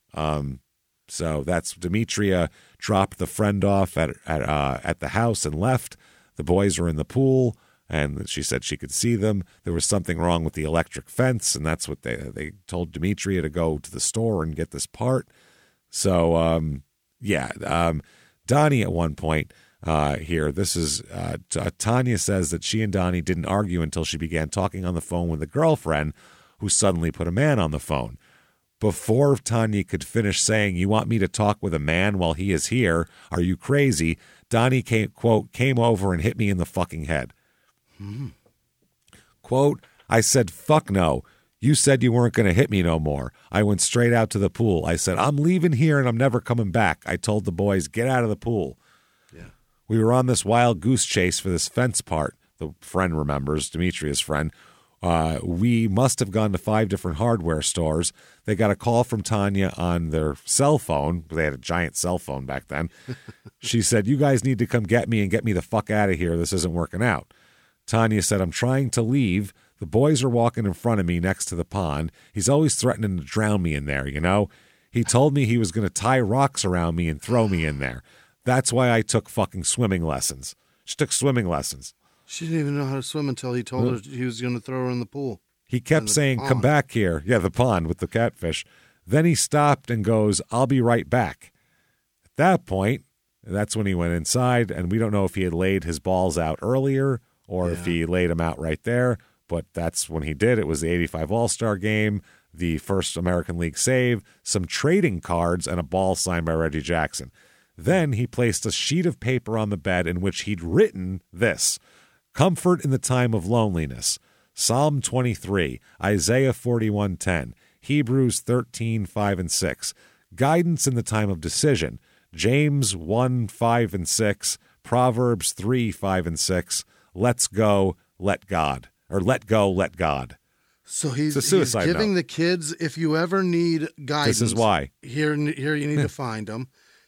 So that's Demetria dropped the friend off at the house and left. The boys were in the pool. And she said she could see them. There was something wrong with the electric fence, and that's what they told Demetria to go to the store and get this part. So, Donnie at one point here, this is Tanya says that she and Donnie didn't argue until she began talking on the phone with a girlfriend who suddenly put a man on the phone. Before Tanya could finish saying, you want me to talk with a man while he is here? Are you crazy? Donnie came over and hit me in the fucking head. Quote, I said, fuck no. You said you weren't going to hit me no more. I went straight out to the pool. I said, I'm leaving here and I'm never coming back. I told the boys, get out of the pool. Yeah. We were on this wild goose chase for this fence part. The friend remembers, Demetria's friend. We must have gone to 5 different hardware stores. They got a call from Tanya on their cell phone. They had a giant cell phone back then. She said, you guys need to come get me and get me the fuck out of here. This isn't working out. Tanya said, I'm trying to leave. The boys are walking in front of me next to the pond. He's always threatening to drown me in there, you know? He told me he was going to tie rocks around me and throw me in there. That's why I took fucking swimming lessons. She took swimming lessons. She didn't even know how to swim until he told her he was going to throw her in the pool. He kept saying, come back here. Yeah, the pond with the catfish. Then he stopped and goes, I'll be right back. At that point, that's when he went inside, and we don't know if he had laid his balls out earlier or if he laid them out right there, but that's when he did. It was the 85 All-Star game, the first American League save, some trading cards, and a ball signed by Reggie Jackson. Then he placed a sheet of paper on the bed in which he'd written this: comfort in the time of loneliness, Psalm 23, Isaiah 41:10, Hebrews 13:5 and 6, guidance in the time of decision, James 1:5 and 6, Proverbs 3:5 and 6, let's go, let God. Or let go, let God. So he's giving the kids, if you ever need guidance, this is why. Here you need to find them,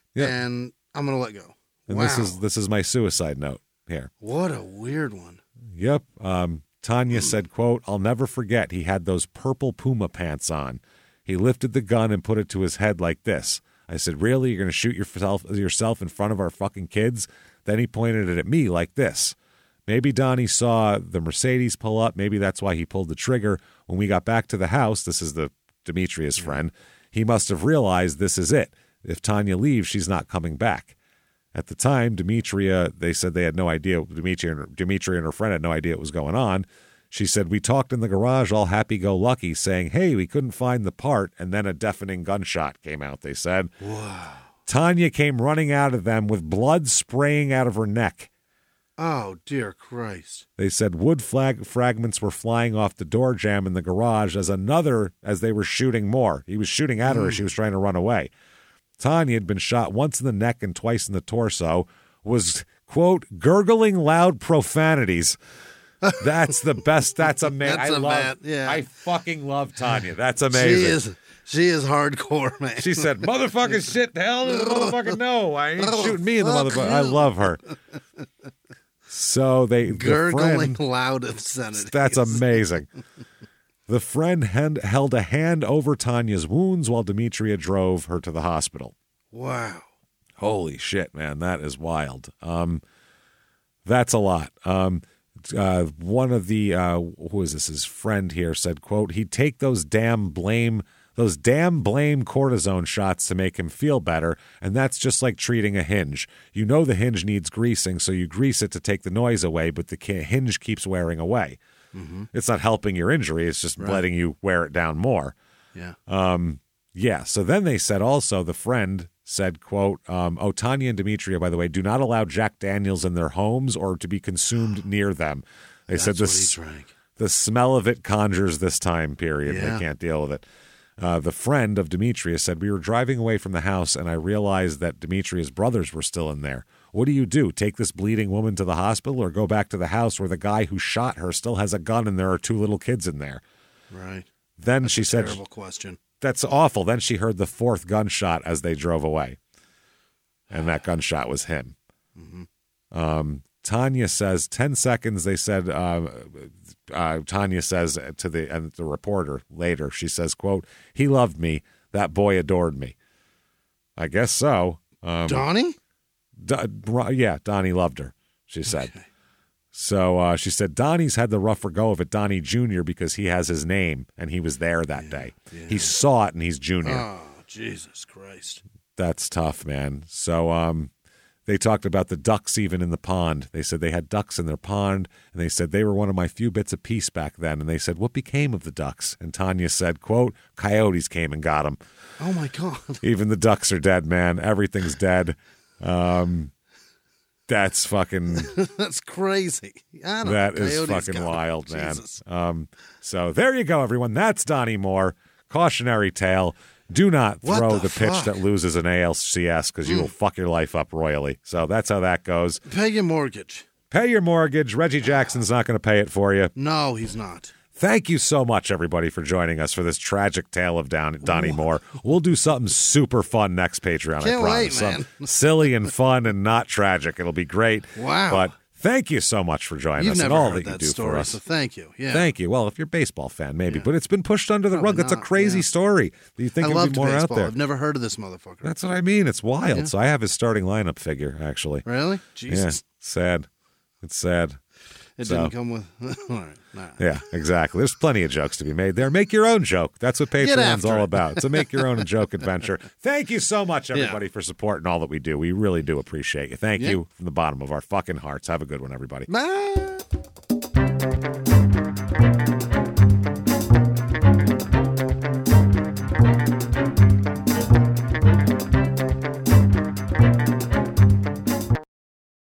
and I'm going to let go. And wow. This is my suicide note here. What a weird one. Yep. Tanya said, quote, I'll never forget he had those purple Puma pants on. He lifted the gun and put it to his head like this. I said, really? You're going to shoot yourself in front of our fucking kids? Then he pointed it at me like this. Maybe Donnie saw the Mercedes pull up. Maybe that's why he pulled the trigger. When we got back to the house, this is the Demetria's friend, he must have realized this is it. If Tanya leaves, she's not coming back. At the time, Demetria, they said they had no idea. Demetria and her friend had no idea what was going on. She said, we talked in the garage all happy-go-lucky, saying, hey, we couldn't find the part, and then a deafening gunshot came out, they said. Wow. Tanya came running out of them with blood spraying out of her neck. Oh, dear Christ. They said wood fragments were flying off the door jamb in the garage as they were shooting more. He was shooting at her as she was trying to run away. Tanya had been shot once in the neck and twice in the torso, was, quote, gurgling loud profanities. That's the best. That's amazing. I fucking love Tanya. That's amazing. She is hardcore, man. She said, motherfucking shit, hell, motherfucking no. I ain't shooting me in the motherfucker. I love her. So gurgling loud obscenities. That's amazing. The friend held a hand over Tanya's wounds while Demetria drove her to the hospital. Wow. Holy shit, man. That is wild. That's a lot. One of the, who is this? His friend here said, quote, he'd take those damn blame cortisone shots to make him feel better, and that's just like treating a hinge. You know the hinge needs greasing, so you grease it to take the noise away, but the hinge keeps wearing away. Mm-hmm. It's not helping your injury. It's just letting you wear it down more. Yeah. Yeah. So then they said also, the friend said, quote, Tanya and Demetria, by the way, do not allow Jack Daniels in their homes or to be consumed near them. They said the smell of it conjures this time period. Yeah. They can't deal with it. The friend of Demetria said, we were driving away from the house and I realized that Demetria's brothers were still in there. What do? Take this bleeding woman to the hospital or go back to the house where the guy who shot her still has a gun and there are 2 little kids in there? Right. Then she said, terrible question. That's awful. Then she heard the 4th gunshot as they drove away. And that gunshot was him. Mm-hmm. Tanya says 10 seconds. They said, Tanya says to the reporter later, she says, quote, he loved me. That boy adored me. I guess so. Donnie? Yeah, Donnie loved her, she said. Okay. So she said, Donnie's had the rougher go of it, Donnie Jr., because he has his name, and he was there that day. Yeah. He saw it, and he's Junior. Oh, Jesus Christ. That's tough, man. So they talked about the ducks even in the pond. They said they had ducks in their pond, and they said they were one of my few bits of peace back then. And they said, what became of the ducks? And Tanya said, quote, coyotes came and got them. Oh, my God. Even the ducks are dead, man. Everything's dead. That's fucking... That's crazy. That is fucking wild, man. So there you go, everyone. That's Donnie Moore. Cautionary tale. Do not throw the pitch that loses an ALCS because you will fuck your life up royally. So that's how that goes. Pay your mortgage. Pay your mortgage. Reggie Jackson's not going to pay it for you. No, he's not. Thank you so much, everybody, for joining us for this tragic tale of Donnie Moore. We'll do something super fun next Patreon, Can't I promise. wait, man. Silly and fun and not tragic. It'll be great. Wow. But thank you so much for joining us and all that you do for us. So thank you. Yeah. Thank you. Well, if you're a baseball fan, maybe. Yeah. But it's been pushed under the rug. That's a crazy story. Do you think there'll be more baseball. out there? I've never heard of this motherfucker. That's what I mean. It's wild. Yeah. So I have his starting lineup figure, actually. Really? Jesus. Yeah. Sad. It's sad. It didn't come with... All right. Nah. Yeah, exactly. There's plenty of jokes to be made there. Make your own joke. That's what Patreon's all about. It's a make your own joke adventure. Thank you so much, everybody, for supporting all that we do. We really do appreciate you. Thank you from the bottom of our fucking hearts. Have a good one, everybody. Bye.